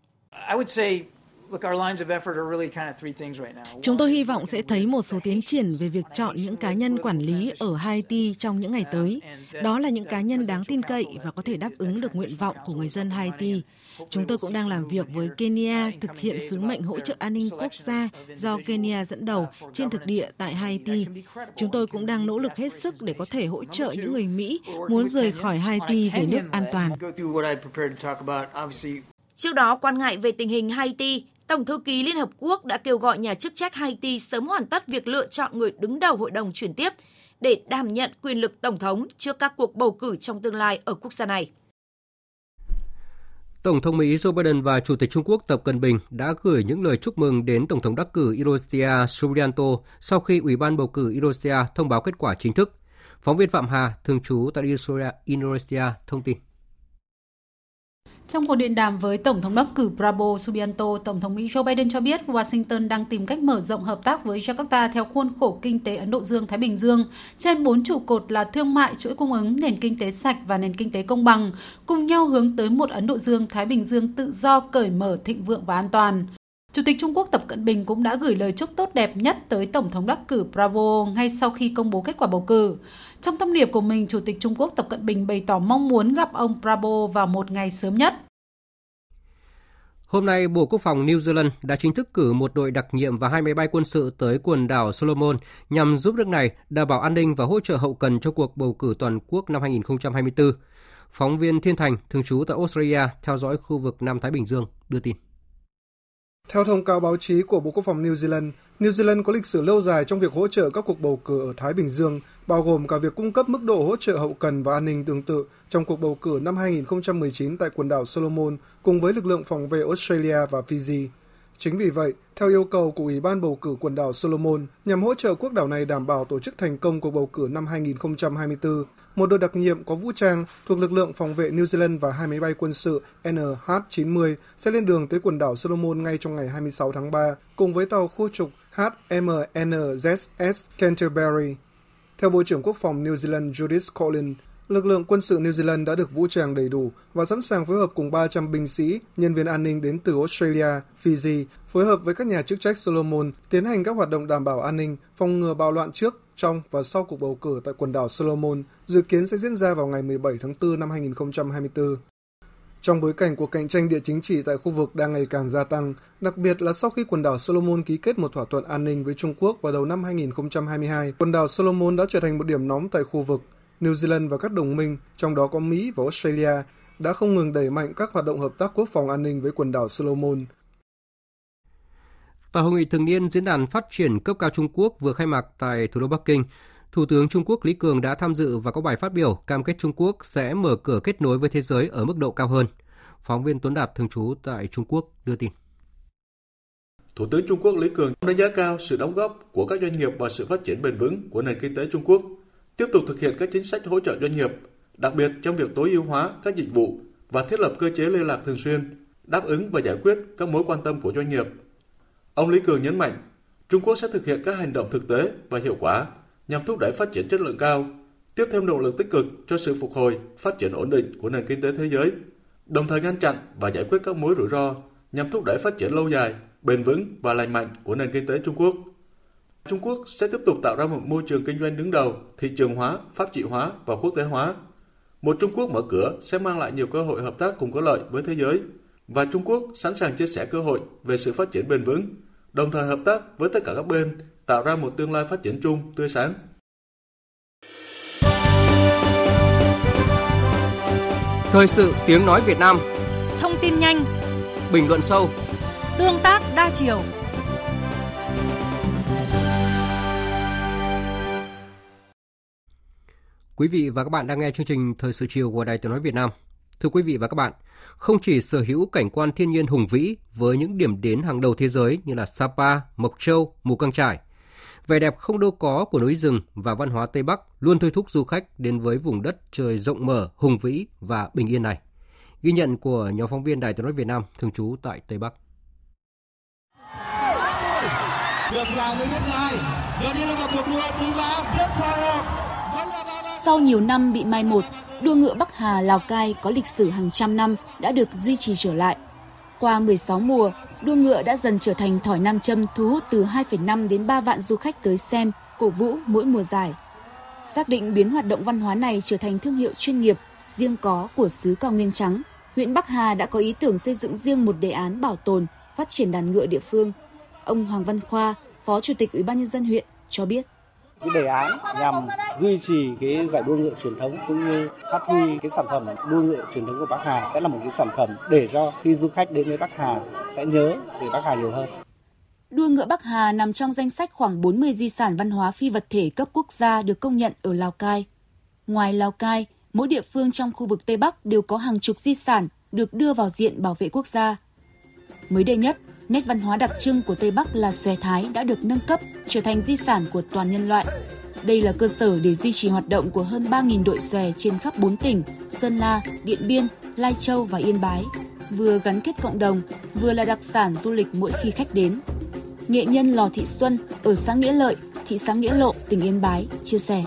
Chúng tôi hy vọng sẽ thấy một số tiến triển về việc chọn những cá nhân quản lý ở Haiti trong những ngày tới. Đó là những cá nhân đáng tin cậy và có thể đáp ứng được nguyện vọng của người dân Haiti. Chúng tôi cũng đang làm việc với Kenya thực hiện sứ mệnh hỗ trợ an ninh quốc gia do Kenya dẫn đầu trên thực địa tại Haiti. Chúng tôi cũng đang nỗ lực hết sức để có thể hỗ trợ những người Mỹ muốn rời khỏi Haiti về nước an toàn. Trước đó, quan ngại về tình hình Haiti, Tổng thư ký Liên Hợp Quốc đã kêu gọi nhà chức trách Haiti sớm hoàn tất việc lựa chọn người đứng đầu hội đồng chuyển tiếp để đảm nhận quyền lực tổng thống trước các cuộc bầu cử trong tương lai ở quốc gia này. Tổng thống Mỹ Joe Biden và Chủ tịch Trung Quốc Tập Cận Bình đã gửi những lời chúc mừng đến Tổng thống đắc cử Indonesia Subianto sau khi Ủy ban bầu cử Indonesia thông báo kết quả chính thức. Phóng viên Phạm Hà, thường trú tại Indonesia, thông tin. Trong cuộc điện đàm với Tổng thống đắc cử Prabowo Subianto, Tổng thống Mỹ Joe Biden cho biết Washington đang tìm cách mở rộng hợp tác với Jakarta theo khuôn khổ kinh tế Ấn Độ Dương-Thái Bình Dương trên bốn trụ cột là thương mại, chuỗi cung ứng, nền kinh tế sạch và nền kinh tế công bằng, cùng nhau hướng tới một Ấn Độ Dương-Thái Bình Dương tự do, cởi mở, thịnh vượng và an toàn. Chủ tịch Trung Quốc Tập Cận Bình cũng đã gửi lời chúc tốt đẹp nhất tới Tổng thống đắc cử Prabowo ngay sau khi công bố kết quả bầu cử. Trong thông điệp của mình, Chủ tịch Trung Quốc Tập Cận Bình bày tỏ mong muốn gặp ông Prabowo vào một ngày sớm nhất. Hôm nay, Bộ Quốc phòng New Zealand đã chính thức cử một đội đặc nhiệm và hai máy bay quân sự tới quần đảo Solomon nhằm giúp nước này đảm bảo an ninh và hỗ trợ hậu cần cho cuộc bầu cử toàn quốc năm hai không hai tư. Phóng viên Thiên Thành, thường trú tại Australia, theo dõi khu vực Nam Thái Bình Dương, đưa tin. Theo thông cáo báo chí của Bộ Quốc phòng New Zealand, New Zealand có lịch sử lâu dài trong việc hỗ trợ các cuộc bầu cử ở Thái Bình Dương, bao gồm cả việc cung cấp mức độ hỗ trợ hậu cần và an ninh tương tự trong cuộc bầu cử năm hai không một chín tại quần đảo Solomon cùng với lực lượng phòng vệ Australia và Fiji. Chính vì vậy, theo yêu cầu của Ủy ban bầu cử quần đảo Solomon, nhằm hỗ trợ quốc đảo này đảm bảo tổ chức thành công cuộc bầu cử năm hai nghìn không trăm hai mươi tư, một đội đặc nhiệm có vũ trang thuộc lực lượng phòng vệ New Zealand và hai máy bay quân sự N H chín mươi sẽ lên đường tới quần đảo Solomon ngay trong ngày hai mươi sáu tháng ba, cùng với tàu khu trục H M N Z S Canterbury. Theo Bộ trưởng Quốc phòng New Zealand Judith Collins, lực lượng quân sự New Zealand đã được vũ trang đầy đủ và sẵn sàng phối hợp cùng ba trăm binh sĩ, nhân viên an ninh đến từ Australia, Fiji, phối hợp với các nhà chức trách Solomon tiến hành các hoạt động đảm bảo an ninh, phòng ngừa bạo loạn trước, trong và sau cuộc bầu cử tại quần đảo Solomon, dự kiến sẽ diễn ra vào ngày mười bảy tháng tư năm hai nghìn không trăm hai mươi tư. Trong bối cảnh cuộc cạnh tranh địa chính trị tại khu vực đang ngày càng gia tăng, đặc biệt là sau khi quần đảo Solomon ký kết một thỏa thuận an ninh với Trung Quốc vào đầu năm hai nghìn không trăm hai mươi hai, quần đảo Solomon đã trở thành một điểm nóng tại khu vực. New Zealand và các đồng minh, trong đó có Mỹ và Australia, đã không ngừng đẩy mạnh các hoạt động hợp tác quốc phòng an ninh với quần đảo Solomon. Tại hội nghị thường niên Diễn đàn Phát triển cấp cao Trung Quốc vừa khai mạc tại thủ đô Bắc Kinh, Thủ tướng Trung Quốc Lý Cường đã tham dự và có bài phát biểu cam kết Trung Quốc sẽ mở cửa kết nối với thế giới ở mức độ cao hơn. Phóng viên Tuấn Đạt thường trú tại Trung Quốc đưa tin. Thủ tướng Trung Quốc Lý Cường đánh giá cao sự đóng góp của các doanh nghiệp vào sự phát triển bền vững của nền kinh tế Trung Quốc, tiếp tục thực hiện các chính sách hỗ trợ doanh nghiệp, đặc biệt trong việc tối ưu hóa các dịch vụ và thiết lập cơ chế liên lạc thường xuyên, đáp ứng và giải quyết các mối quan tâm của doanh nghiệp. Ông Lý Cường nhấn mạnh, Trung Quốc sẽ thực hiện các hành động thực tế và hiệu quả nhằm thúc đẩy phát triển chất lượng cao, tiếp thêm động lực tích cực cho sự phục hồi, phát triển ổn định của nền kinh tế thế giới, đồng thời ngăn chặn và giải quyết các mối rủi ro nhằm thúc đẩy phát triển lâu dài, bền vững và lành mạnh của nền kinh tế Trung Quốc. Trung Quốc sẽ tiếp tục tạo ra một môi trường kinh doanh đứng đầu, thị trường hóa, pháp trị hóa và quốc tế hóa. Một Trung Quốc mở cửa sẽ mang lại nhiều cơ hội hợp tác cùng có lợi với thế giới, và Trung Quốc sẵn sàng chia sẻ cơ hội về sự phát triển bền vững, đồng thời hợp tác với tất cả các bên, tạo ra một tương lai phát triển chung tươi sáng. Thời sự tiếng nói Việt Nam. Thông tin nhanh, bình luận sâu, tương tác đa chiều. Quý vị và các bạn đang nghe chương trình Thời sự chiều của Đài Tiếng nói Việt Nam. Thưa quý vị và các bạn, không chỉ sở hữu cảnh quan thiên nhiên hùng vĩ với những điểm đến hàng đầu thế giới như là Sapa, Mộc Châu, Mù Căng Chải, vẻ đẹp không đâu có của núi rừng và văn hóa Tây Bắc luôn thôi thúc du khách đến với vùng đất trời rộng mở, hùng vĩ và bình yên này. Ghi nhận của nhóm phóng viên Đài Tiếng nói Việt Nam thường trú tại Tây Bắc. Sau nhiều năm bị mai một, đua ngựa Bắc Hà Lào Cai có lịch sử hàng trăm năm đã được duy trì trở lại. Qua mười sáu mùa, đua ngựa đã dần trở thành thỏi nam châm thu hút từ hai phẩy năm đến ba vạn du khách tới xem, cổ vũ mỗi mùa giải. Xác định biến hoạt động văn hóa này trở thành thương hiệu chuyên nghiệp, riêng có của xứ Cao Nguyên Trắng, huyện Bắc Hà đã có ý tưởng xây dựng riêng một đề án bảo tồn, phát triển đàn ngựa địa phương. Ông Hoàng Văn Khoa, Phó Chủ tịch Ủy ban Nhân dân huyện cho biết. Cái đề án nhằm duy trì cái giải đua ngựa truyền thống cũng như phát huy cái sản phẩm đua ngựa truyền thống của Bắc Hà sẽ là một cái sản phẩm để cho khi du khách đến với Bắc Hà sẽ nhớ về Bắc Hà nhiều hơn. Đua ngựa Bắc Hà nằm trong danh sách khoảng bốn mươi di sản văn hóa phi vật thể cấp quốc gia được công nhận ở Lào Cai. Ngoài Lào Cai, mỗi địa phương trong khu vực Tây Bắc đều có hàng chục di sản được đưa vào diện bảo vệ quốc gia. Mới đây nhất, nét văn hóa đặc trưng của Tây Bắc là xòe Thái đã được nâng cấp trở thành di sản của toàn nhân loại. Đây là cơ sở để duy trì hoạt động của hơn ba nghìn đội xòe trên khắp bốn tỉnh Sơn La, Điện Biên, Lai Châu và Yên Bái, vừa gắn kết cộng đồng, vừa là đặc sản du lịch mỗi khi khách đến. Nghệ nhân Lò Thị Xuân ở xã Nghĩa Lợi, thị xã Nghĩa Lộ, tỉnh Yên Bái chia sẻ.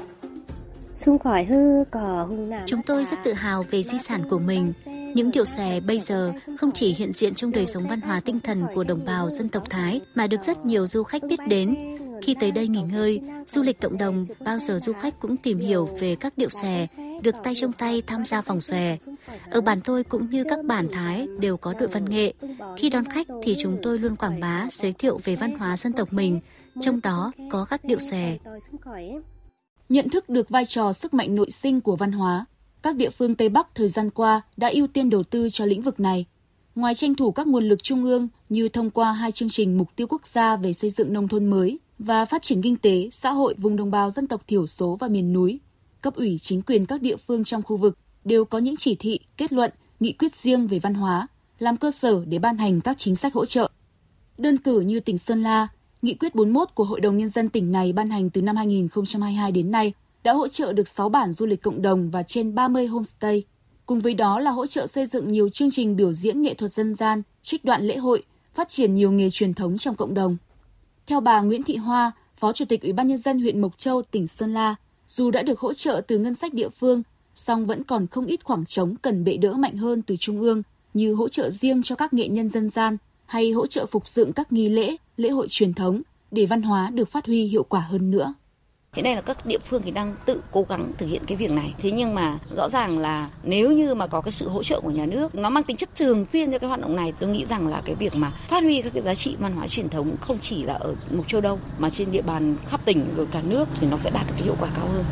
Chúng tôi rất tự hào về di sản của mình. Những điệu xòe bây giờ không chỉ hiện diện trong đời sống văn hóa tinh thần của đồng bào dân tộc Thái mà được rất nhiều du khách biết đến. Khi tới đây nghỉ ngơi, du lịch cộng đồng, bao giờ du khách cũng tìm hiểu về các điệu xòe, được tay trong tay tham gia vòng xòe. Ở bản tôi cũng như các bản Thái đều có đội văn nghệ. Khi đón khách thì chúng tôi luôn quảng bá, giới thiệu về văn hóa dân tộc mình, trong đó có các điệu xòe. Nhận thức được vai trò sức mạnh nội sinh của văn hóa, các địa phương Tây Bắc thời gian qua đã ưu tiên đầu tư cho lĩnh vực này. Ngoài tranh thủ các nguồn lực trung ương như thông qua hai chương trình mục tiêu quốc gia về xây dựng nông thôn mới và phát triển kinh tế, xã hội vùng đồng bào dân tộc thiểu số và miền núi, cấp ủy chính quyền các địa phương trong khu vực đều có những chỉ thị, kết luận, nghị quyết riêng về văn hóa, làm cơ sở để ban hành các chính sách hỗ trợ. Đơn cử như tỉnh Sơn La, Nghị quyết bốn mươi mốt của Hội đồng Nhân dân tỉnh này ban hành từ năm hai nghìn không trăm hai mươi hai đến nay đã hỗ trợ được sáu bản du lịch cộng đồng và trên ba mươi homestay. Cùng với đó là hỗ trợ xây dựng nhiều chương trình biểu diễn nghệ thuật dân gian, trích đoạn lễ hội, phát triển nhiều nghề truyền thống trong cộng đồng. Theo bà Nguyễn Thị Hoa, Phó Chủ tịch Ủy ban Nhân dân huyện Mộc Châu, tỉnh Sơn La, dù đã được hỗ trợ từ ngân sách địa phương, song vẫn còn không ít khoảng trống cần bệ đỡ mạnh hơn từ Trung ương như hỗ trợ riêng cho các nghệ nhân dân gian hay hỗ trợ phục dựng các nghi lễ, lễ hội truyền thống để văn hóa được phát huy hiệu quả hơn nữa. Hiện nay là các địa phương thì đang tự cố gắng thực hiện cái việc này. Thế nhưng mà rõ ràng là nếu như mà có cái sự hỗ trợ của nhà nước, nó mang tính chất thường xuyên cho cái hoạt động này, tôi nghĩ rằng là cái việc mà phát huy các cái giá trị văn hóa truyền thống không chỉ là ở Mộc Châu đâu, mà trên địa bàn khắp tỉnh rồi cả nước thì nó sẽ đạt được cái hiệu quả cao hơn.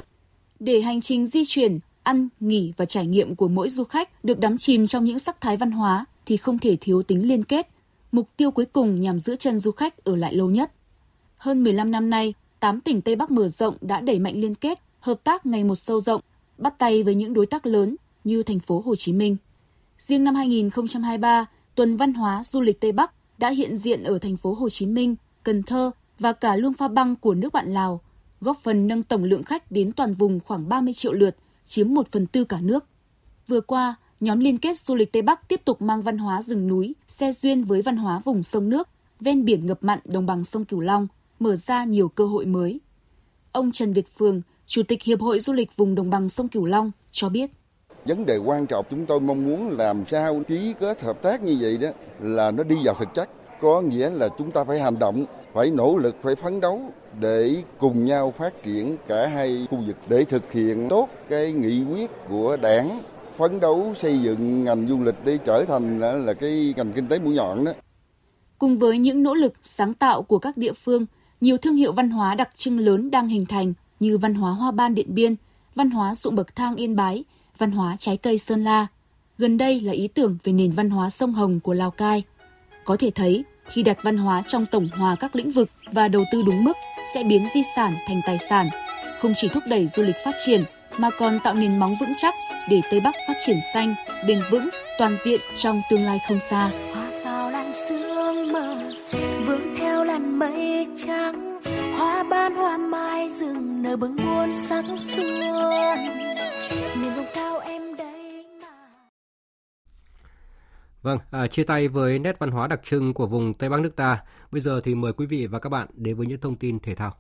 Để hành trình di chuyển, ăn, nghỉ và trải nghiệm của mỗi du khách được đắm chìm trong những sắc thái văn hóa thì không thể thiếu tính liên kết. Mục tiêu cuối cùng nhằm giữ chân du khách ở lại lâu nhất. Hơn mười lăm năm nay, tám tỉnh Tây Bắc mở rộng đã đẩy mạnh liên kết, hợp tác ngày một sâu rộng, bắt tay với những đối tác lớn như thành phố Hồ Chí Minh. Riêng năm hai nghìn không trăm hai mươi ba, Tuần Văn hóa Du lịch Tây Bắc đã hiện diện ở thành phố Hồ Chí Minh, Cần Thơ và cả Luông Pha Băng của nước bạn Lào, góp phần nâng tổng lượng khách đến toàn vùng khoảng ba mươi triệu lượt, chiếm một phần tư cả nước. Vừa qua, nhóm liên kết du lịch Tây Bắc tiếp tục mang văn hóa rừng núi, xe duyên với văn hóa vùng sông nước, ven biển ngập mặn đồng bằng sông Cửu Long, mở ra nhiều cơ hội mới. Ông Trần Việt Phương, Chủ tịch Hiệp hội Du lịch vùng đồng bằng sông Cửu Long cho biết. Vấn đề quan trọng chúng tôi mong muốn làm sao ký kết hợp tác như vậy đó là nó đi vào thực chất. Có nghĩa là chúng ta phải hành động, phải nỗ lực, phải phấn đấu để cùng nhau phát triển cả hai khu vực để thực hiện tốt cái nghị quyết của Đảng, phấn đấu xây dựng ngành du lịch để trở thành là, là cái ngành kinh tế mũi nhọn đó. Cùng với những nỗ lực sáng tạo của các địa phương, nhiều thương hiệu văn hóa đặc trưng lớn đang hình thành như văn hóa Hoa Ban Điện Biên, văn hóa ruộng bậc thang Yên Bái, văn hóa trái cây Sơn La. Gần đây là ý tưởng về nền văn hóa sông Hồng của Lào Cai. Có thể thấy, khi đặt văn hóa trong tổng hòa các lĩnh vực và đầu tư đúng mức sẽ biến di sản thành tài sản, không chỉ thúc đẩy du lịch phát triển mà còn tạo nền móng vững chắc để Tây Bắc phát triển xanh, bền vững, toàn diện trong tương lai không xa. Hoa vào làn sương mờ, vương theo làn mây trắng, hoa ban hoa mai rừng nở bừng muôn sắc xuân. Miền vùng cao em đây mà. Vâng, à, chia tay với nét văn hóa đặc trưng của vùng Tây Bắc nước ta. Bây giờ thì mời quý vị và các bạn đến với những thông tin thể thao.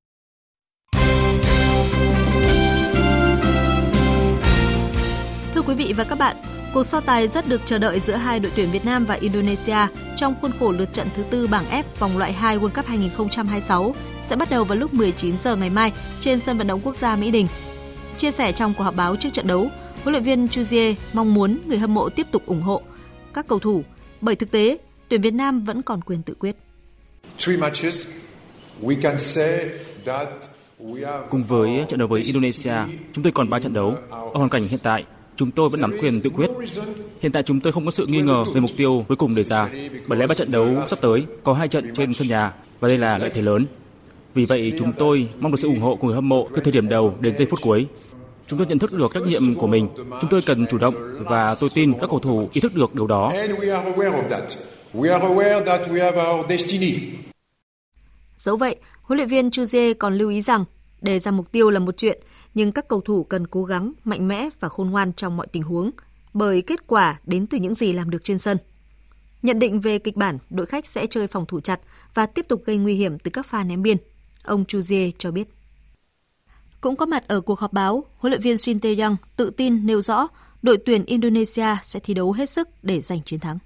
Thưa quý vị và các bạn, cuộc so tài rất được chờ đợi giữa hai đội tuyển Việt Nam và Indonesia trong khuôn khổ lượt trận thứ tư bảng F vòng loại hai World Cup hai không hai sáu sẽ bắt đầu vào lúc mười chín giờ ngày mai trên sân vận động quốc gia Mỹ Đình. Chia sẻ trong cuộc họp báo trước trận đấu, huấn luyện viên Chuzier mong muốn người hâm mộ tiếp tục ủng hộ các cầu thủ, bởi thực tế tuyển Việt Nam vẫn còn quyền tự quyết. Cùng với trận đấu với Indonesia, chúng tôi còn ba trận đấu. Ở hoàn cảnh hiện tại, chúng tôi vẫn nắm quyền tự quyết. Hiện tại chúng tôi không có sự nghi ngờ về mục tiêu cuối cùng đề ra, bởi lẽ ba trận đấu sắp tới có hai trận trên sân nhà và đây là lợi thế lớn. Vì vậy chúng tôi mong được sự ủng hộ của người hâm mộ từ thời điểm đầu đến giây phút cuối. Chúng tôi nhận thức được trách nhiệm của mình. Chúng tôi cần chủ động và tôi tin các cầu thủ ý thức được điều đó. Dẫu vậy, huấn luyện viên Chuzier còn lưu ý rằng đề ra mục tiêu là một chuyện, nhưng các cầu thủ cần cố gắng, mạnh mẽ và khôn ngoan trong mọi tình huống, bởi kết quả đến từ những gì làm được trên sân. Nhận định về kịch bản, đội khách sẽ chơi phòng thủ chặt và tiếp tục gây nguy hiểm từ các pha ném biên, ông Chuzier cho biết. Cũng có mặt ở cuộc họp báo, huấn luyện viên Shin Tae-yong tự tin nêu rõ đội tuyển Indonesia sẽ thi đấu hết sức để giành chiến thắng.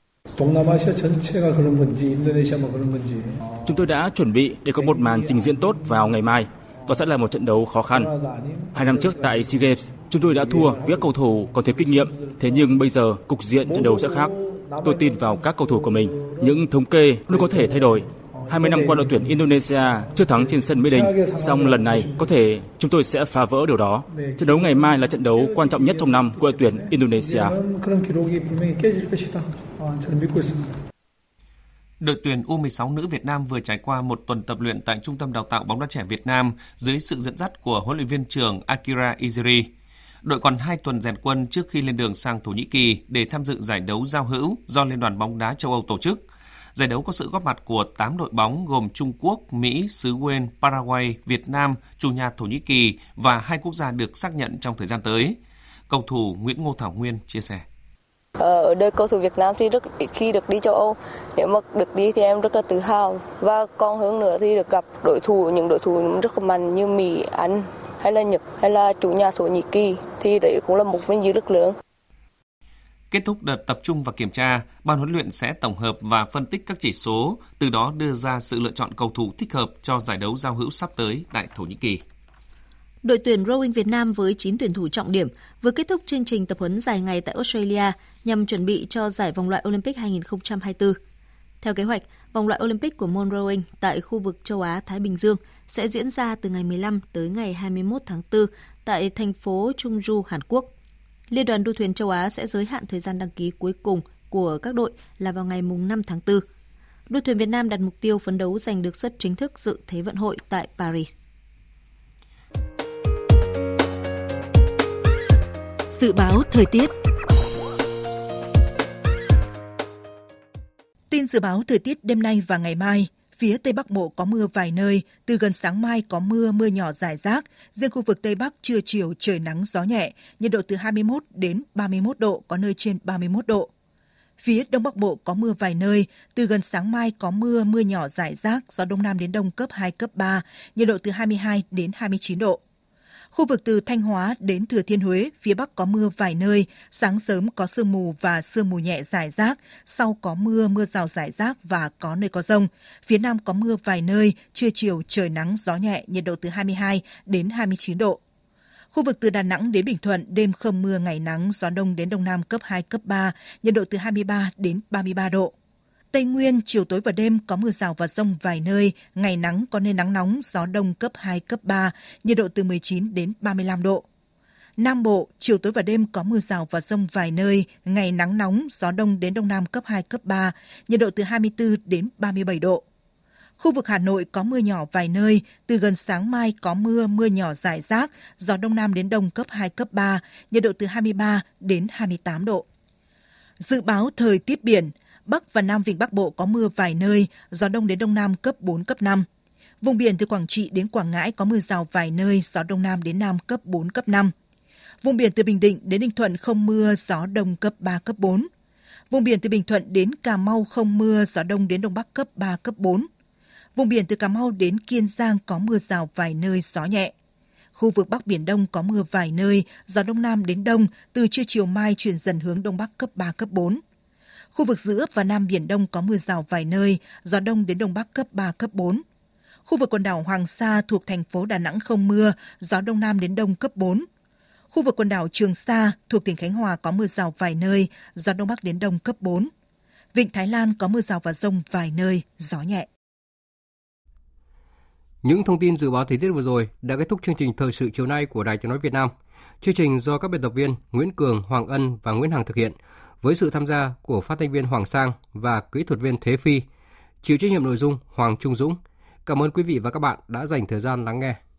Chúng tôi đã chuẩn bị để có một màn trình diễn tốt vào ngày mai. Đó sẽ là một trận đấu khó khăn. Hai năm trước tại SEA Games, chúng tôi đã thua với các cầu thủ còn thiếu kinh nghiệm. Thế nhưng bây giờ, cục diện trận đấu sẽ khác. Tôi tin vào các cầu thủ của mình. Những thống kê luôn có thể thay đổi. hai mươi năm qua đội tuyển Indonesia chưa thắng trên sân Mỹ Đình. Song lần này có thể chúng tôi sẽ phá vỡ điều đó. Trận đấu ngày mai là trận đấu quan trọng nhất trong năm của đội tuyển Indonesia. Đội tuyển U mười sáu nữ Việt Nam vừa trải qua một tuần tập luyện tại Trung tâm Đào tạo bóng đá trẻ Việt Nam dưới sự dẫn dắt của huấn luyện viên trưởng Akira Iziri. Đội còn hai tuần rèn quân trước khi lên đường sang Thổ Nhĩ Kỳ để tham dự giải đấu giao hữu do Liên đoàn bóng đá châu Âu tổ chức. Giải đấu có sự góp mặt của tám đội bóng gồm Trung Quốc, Mỹ, xứ Wales, Paraguay, Việt Nam, chủ nhà Thổ Nhĩ Kỳ và hai quốc gia được xác nhận trong thời gian tới. Cầu thủ Nguyễn Ngô Thảo Nguyên chia sẻ. Ở đời cầu thủ Việt Nam thì rất ít khi được đi châu Âu. Nếu mà được đi thì em rất là tự hào. Và còn hơn nữa thì được gặp đối thủ, những đối thủ rất là mạnh như Mỹ, Anh hay là Nhật hay là chủ nhà Thổ Nhĩ Kỳ thì đấy cũng là một vinh dự rất lớn. Kết thúc đợt tập trung và kiểm tra, ban huấn luyện sẽ tổng hợp và phân tích các chỉ số, từ đó đưa ra sự lựa chọn cầu thủ thích hợp cho giải đấu giao hữu sắp tới tại Thổ Nhĩ Kỳ. Đội tuyển rowing Việt Nam với chín tuyển thủ trọng điểm vừa kết thúc chương trình tập huấn dài ngày tại Australia nhằm chuẩn bị cho giải vòng loại Olympic hai không hai tư. Theo kế hoạch, vòng loại Olympic của môn rowing tại khu vực châu Á-Thái Bình Dương sẽ diễn ra từ ngày mười lăm tới ngày hai mươi mốt tháng tư tại thành phố Chungju, Hàn Quốc. Liên đoàn đua thuyền châu Á sẽ giới hạn thời gian đăng ký cuối cùng của các đội là vào ngày năm tháng tư. Đua thuyền Việt Nam đặt mục tiêu phấn đấu giành được suất chính thức dự Thế vận hội tại Paris. Dự báo thời tiết. Tin dự báo thời tiết đêm nay và ngày mai. Phía Tây Bắc Bộ có mưa vài nơi, từ gần sáng mai có mưa, mưa nhỏ rải rác. Riêng khu vực Tây Bắc trưa chiều trời nắng gió nhẹ, nhiệt độ từ hai mươi mốt đến ba mươi mốt độ, có nơi trên ba mươi mốt độ. Phía Đông Bắc Bộ có mưa vài nơi, từ gần sáng mai có mưa, mưa nhỏ rải rác, gió Đông Nam đến Đông cấp hai, cấp ba, nhiệt độ từ hai mươi hai đến hai mươi chín độ. Khu vực từ Thanh Hóa đến Thừa Thiên Huế, phía Bắc có mưa vài nơi, sáng sớm có sương mù và sương mù nhẹ rải rác, sau có mưa, mưa rào rải rác và có nơi có dông. Phía Nam có mưa vài nơi, trưa chiều trời nắng gió nhẹ, nhiệt độ từ hai mươi hai đến hai mươi chín độ. Khu vực từ Đà Nẵng đến Bình Thuận, đêm không mưa, ngày nắng, gió Đông đến Đông Nam cấp hai, cấp ba, nhiệt độ từ hai mươi ba đến ba mươi ba độ. Tây Nguyên, chiều tối và đêm có mưa rào và dông vài nơi, ngày nắng có nơi nắng nóng, gió đông cấp hai, cấp ba, nhiệt độ từ mười chín đến ba mươi lăm độ. Nam Bộ, chiều tối và đêm có mưa rào và dông vài nơi, ngày nắng nóng, gió đông đến đông nam cấp hai, cấp ba, nhiệt độ từ hai mươi tư đến ba mươi bảy độ. Khu vực Hà Nội có mưa nhỏ vài nơi, từ gần sáng mai có mưa, mưa nhỏ rải rác, gió đông nam đến đông cấp hai, cấp ba, nhiệt độ từ hai mươi ba đến hai mươi tám độ. Dự báo thời tiết biển, Bắc và Nam Vịnh Bắc Bộ có mưa vài nơi, gió đông đến đông nam cấp bốn, cấp năm. Vùng biển từ Quảng Trị đến Quảng Ngãi có mưa rào vài nơi, gió đông nam đến nam cấp bốn, cấp năm. Vùng biển từ Bình Định đến Ninh Thuận không mưa, gió đông cấp ba, cấp bốn. Vùng biển từ Bình Thuận đến Cà Mau không mưa, gió đông đến đông bắc cấp ba, cấp bốn. Vùng biển từ Cà Mau đến Kiên Giang có mưa rào vài nơi, gió nhẹ. Khu vực Bắc Biển Đông có mưa vài nơi, gió đông nam đến đông, từ trưa chiều mai chuyển dần hướng đông bắc cấp ba, cấp bốn. Khu vực giữa và Nam Biển Đông có mưa rào vài nơi, gió đông đến đông bắc cấp ba, cấp bốn. Khu vực quần đảo Hoàng Sa thuộc thành phố Đà Nẵng không mưa, gió đông nam đến đông cấp bốn. Khu vực quần đảo Trường Sa thuộc tỉnh Khánh Hòa có mưa rào vài nơi, gió đông bắc đến đông cấp bốn. Vịnh Thái Lan có mưa rào và dông vài nơi, gió nhẹ. Những thông tin dự báo thời tiết vừa rồi đã kết thúc chương trình thời sự chiều nay của Đài Tiếng nói Việt Nam. Chương trình do các biên tập viên Nguyễn Cường, Hoàng Ân và Nguyễn Hằng thực hiện, với sự tham gia của phát thanh viên Hoàng Sang và kỹ thuật viên Thế Phi. Chịu trách nhiệm nội dung Hoàng Trung Dũng. Cảm ơn quý vị và các bạn đã dành thời gian lắng nghe.